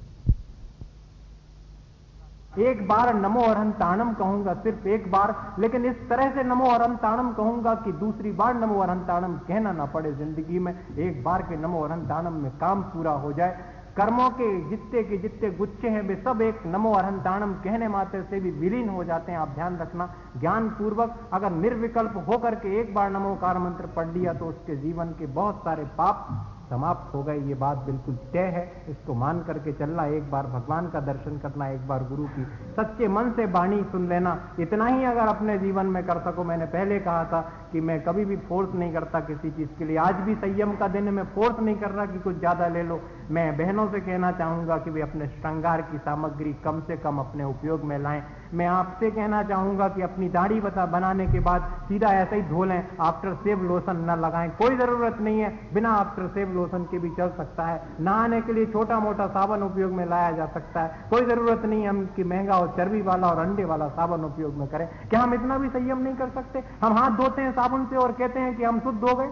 A: एक बार नमो अरहंताणम कहूंगा, सिर्फ एक बार, लेकिन इस तरह से नमो अरहंताणम कहूंगा कि दूसरी बार नमो अरहंताणम कहना ना पड़े जिंदगी में। एक बार के नमो अरहंताणम में काम पूरा हो जाए। कर्मों के जितने गुच्छे हैं वे सब एक नमो अरहंताणम कहने मात्र से भी विलीन हो जाते हैं। आप ध्यान रखना, ज्ञान पूर्वक अगर निर्विकल्प होकर के एक बार नमोकार मंत्र पढ़ लिया तो उसके जीवन के बहुत सारे पाप समाप्त हो गए। ये बात बिल्कुल तय है, इसको मान करके चलना। एक बार भगवान का दर्शन करना, एक बार गुरु की सच्चे मन से वाणी सुन लेना, इतना ही अगर अपने जीवन में कर सको। मैंने पहले कहा था कि मैं कभी भी फोर्स नहीं करता किसी चीज के लिए। आज भी संयम का दिन है, मैं फोर्स नहीं कर रहा कि कुछ ज्यादा ले लो। मैं बहनों से कहना चाहूंगा कि वे अपने श्रृंगार की सामग्री कम से कम अपने उपयोग में लाएं। मैं आपसे कहना चाहूंगा कि अपनी दाढ़ी बनाने के बाद सीधा ऐसे ही धो लें, आफ्टर सेव लोशन न लगाएं, कोई जरूरत नहीं है। बिना आफ्टर सेव लोशन के भी चल सकता है। नहाने के लिए छोटा मोटा साबुन उपयोग में लाया जा सकता है, कोई जरूरत नहीं हम कि महंगा और चर्बी वाला और अंडे वाला साबुन उपयोग में करें। क्या हम इतना भी संयम नहीं कर सकते? हम हाथ धोते हैं साबुन से और कहते हैं कि हम शुद्ध हो गए।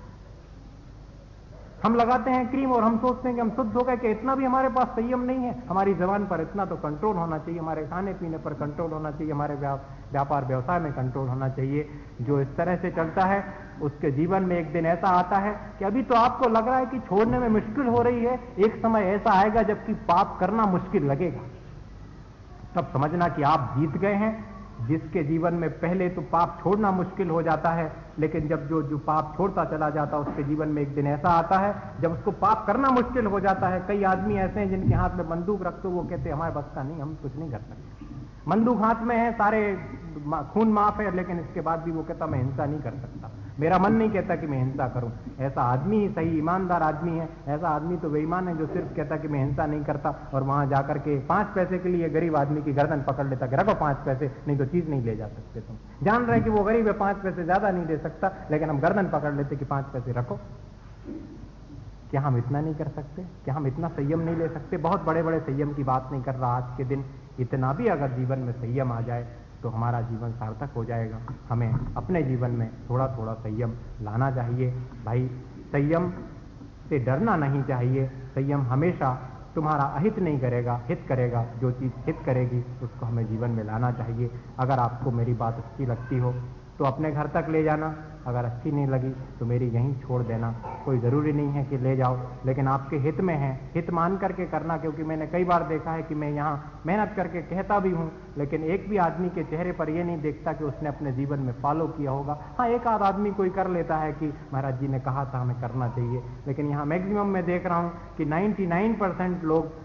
A: हम लगाते हैं क्रीम और हम सोचते हैं कि हम शुद्ध हो गए। कि इतना भी हमारे पास संयम नहीं है? हमारी जबान पर इतना तो कंट्रोल होना चाहिए, हमारे खाने पीने पर कंट्रोल होना चाहिए, हमारे व्यापार व्यवसाय में कंट्रोल होना चाहिए। जो इस तरह से चलता है उसके जीवन में एक दिन ऐसा आता है कि अभी तो आपको लग रहा है कि छोड़ने में मुश्किल हो रही है, एक समय ऐसा आएगा जबकि पाप करना मुश्किल लगेगा। तब समझना कि आप जीत गए हैं। जिसके जीवन में पहले तो पाप छोड़ना मुश्किल हो जाता है, लेकिन जब जो पाप छोड़ता चला जाता है उसके जीवन में एक दिन ऐसा आता है जब उसको पाप करना मुश्किल हो जाता है। कई आदमी ऐसे हैं जिनके हाथ में बंदूक रखते वो कहते हैं हमारे बस का नहीं, हम कुछ नहीं कर सकते। बंदूक हाथ में है, सारे खून माफ है, लेकिन इसके बाद भी वो कहता मैं हिंसा नहीं कर सकता, मेरा मन नहीं कहता कि मैं हिंसा करूं। ऐसा आदमी ही सही ईमानदार आदमी है। ऐसा आदमी तो बेईमान है जो सिर्फ कहता कि मैं हिंसा नहीं करता और वहां जाकर के 5 पैसे के लिए गरीब आदमी की गर्दन पकड़ लेता कि रखो 5 पैसे, नहीं तो चीज नहीं ले जा सकते। तुम जान रहे कि वो गरीब है, 5 पैसे ज्यादा नहीं दे सकता, लेकिन हम गर्दन पकड़ लेते कि 5 पैसे रखो। क्या हम इतना नहीं कर सकते? क्या हम इतना संयम नहीं ले सकते? बहुत बड़े बड़े संयम की बात नहीं कर रहा आज के दिन, इतना भी अगर जीवन में संयम आ जाए तो हमारा जीवन सार्थक हो जाएगा। हमें अपने जीवन में थोड़ा थोड़ा संयम लाना चाहिए। भाई संयम से डरना नहीं चाहिए। संयम हमेशा तुम्हारा अहित नहीं करेगा, हित करेगा। जो चीज हित करेगी उसको हमें जीवन में लाना चाहिए। अगर आपको मेरी बात अच्छी लगती हो तो अपने घर तक ले जाना, अगर अच्छी नहीं लगी तो मेरी यहीं छोड़ देना। कोई जरूरी नहीं है कि ले जाओ, लेकिन आपके हित में है, हित मान करके करना। क्योंकि मैंने कई बार देखा है कि मैं यहाँ मेहनत करके कहता भी हूँ, लेकिन एक भी आदमी के चेहरे पर यह नहीं देखता कि उसने अपने जीवन में फॉलो किया होगा। हाँ, एक आध आदमी कोई कर लेता है कि महाराज जी ने कहा था हमें करना चाहिए, लेकिन यहाँ मैक्सिमम मैं देख रहा हूँ कि 99% लोग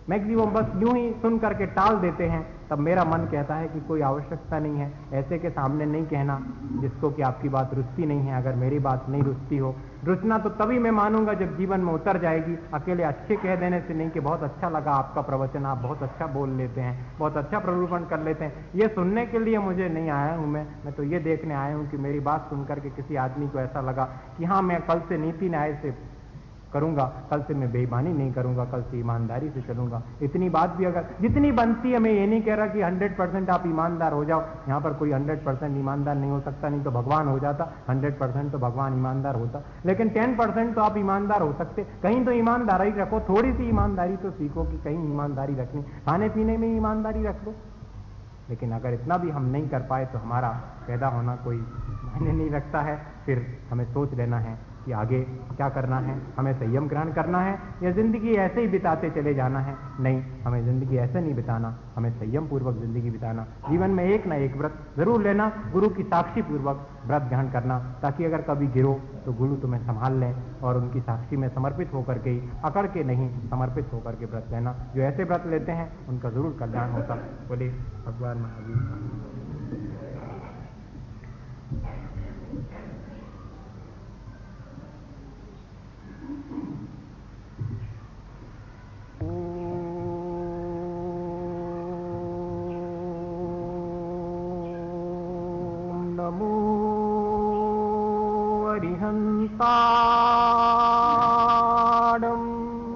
A: मैक्सिमम बस यूं ही सुन करके टाल देते हैं। तब मेरा मन कहता है कि कोई आवश्यकता नहीं है, ऐसे के सामने नहीं कहना जिसको कि आपकी बात रुचती नहीं है। अगर मेरी बात नहीं रुचती हो, रुचना तो तभी मैं मानूंगा जब जीवन में उतर जाएगी। अकेले अच्छे कह देने से नहीं कि बहुत अच्छा लगा आपका प्रवचन, आप बहुत अच्छा बोल लेते हैं, बहुत अच्छा प्ररूपण कर लेते हैं, ये सुनने के लिए मुझे नहीं आया हूं मैं तो ये देखने आया हूं कि मेरी बात सुन करके किसी आदमी को ऐसा लगा कि हाँ, मैं कल से नीति न्याय से करूंगा, कल से मैं बेईमानी नहीं करूंगा, कल से ईमानदारी से चलूंगा। इतनी बात भी अगर जितनी बनती है, मैं ये नहीं कह रहा कि 100% आप ईमानदार हो जाओ। यहां पर कोई 100% ईमानदार नहीं हो सकता, नहीं तो भगवान हो जाता। 100% तो भगवान ईमानदार होता, लेकिन 10% तो आप ईमानदार हो सकते। कहीं तो ईमानदारी रखो, थोड़ी सी ईमानदारी तो सीखो कि कहीं ईमानदारी रखनी, खाने पीने में ईमानदारी रख लो। लेकिन अगर इतना भी हम नहीं कर पाए तो हमारा पैदा होना कोई मायने नहीं रखता है। फिर हमें सोच लेना है कि आगे क्या करना है, हमें संयम ग्रहण करना है या जिंदगी ऐसे ही बिताते चले जाना है। नहीं, हमें जिंदगी ऐसे नहीं बिताना, हमें संयम पूर्वक जिंदगी बिताना। जीवन में एक ना एक व्रत जरूर लेना, गुरु की साक्षी पूर्वक व्रत ग्रहण करना, ताकि अगर कभी गिरो तो गुरु तुम्हें संभाल लें और उनकी साक्षी में समर्पित होकर के ही, अकड़ के नहीं, समर्पित होकर के व्रत लेना। जो ऐसे व्रत लेते हैं उनका जरूर कल्याण होता। बोले भगवान महावीर। नमो अरिहंताणम्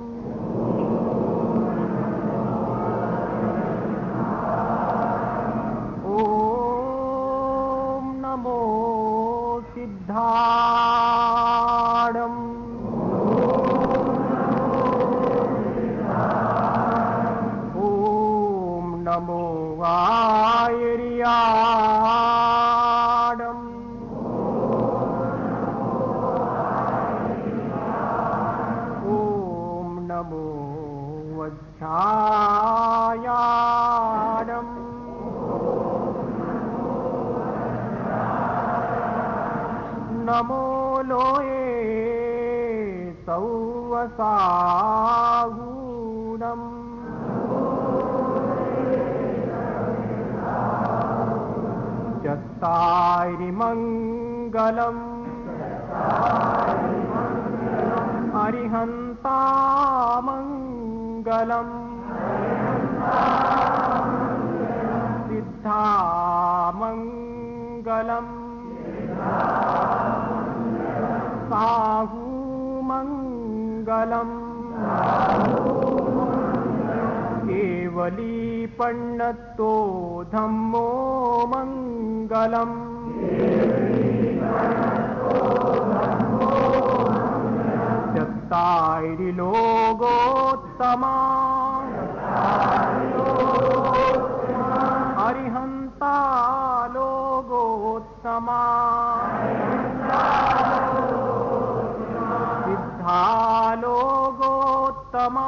A: ओम नमो सिद्धाणम् ओम नमो आयर्याणम् ओम नमो वज्रायाणम् नमो लोये सौवसाहूणम् चत्तारिमङ्गलम् अरिहन्तामङ्गलम् सिद्धामङ्गलम् साहूमङ्गलम् केवलीपण्णतो धम्मो मङ्गलम् चत्तारिलोकोत्तमा अरिहन्ता लोकोत्तमा सिद्धालोकोत्तमा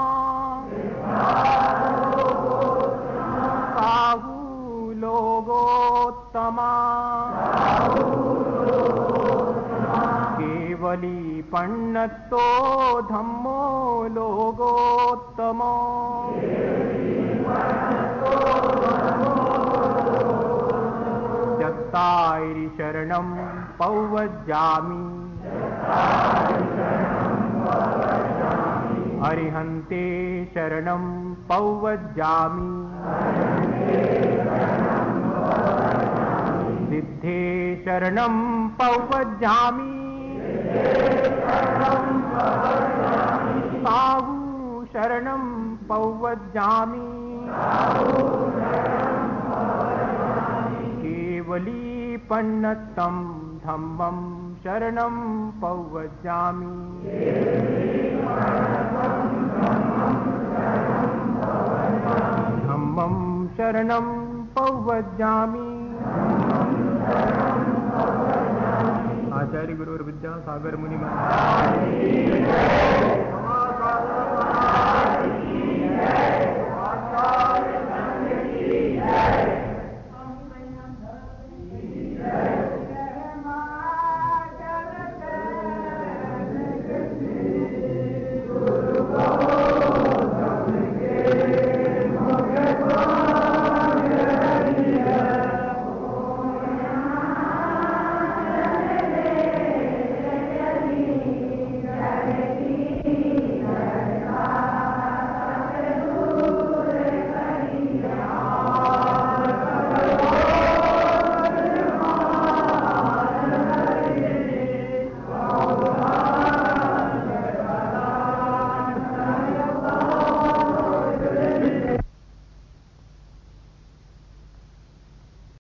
A: साहूलोकोत्तमा केवलीपण्णतो धम्मो लोकोत्तमो चत्तारि शरणं पौवज्जामि अरिहन्ते शरणं पौवज्जामि सिद्धे शरणं पौवज्जामि साहू शरणं पौवज्जामि केवलीपण्णतं धम्मं शरणं पौवज्जामि धम्मं शरणं पौवज्जामि। आचार्य गुरु विद्या सागर मुनि महाराज।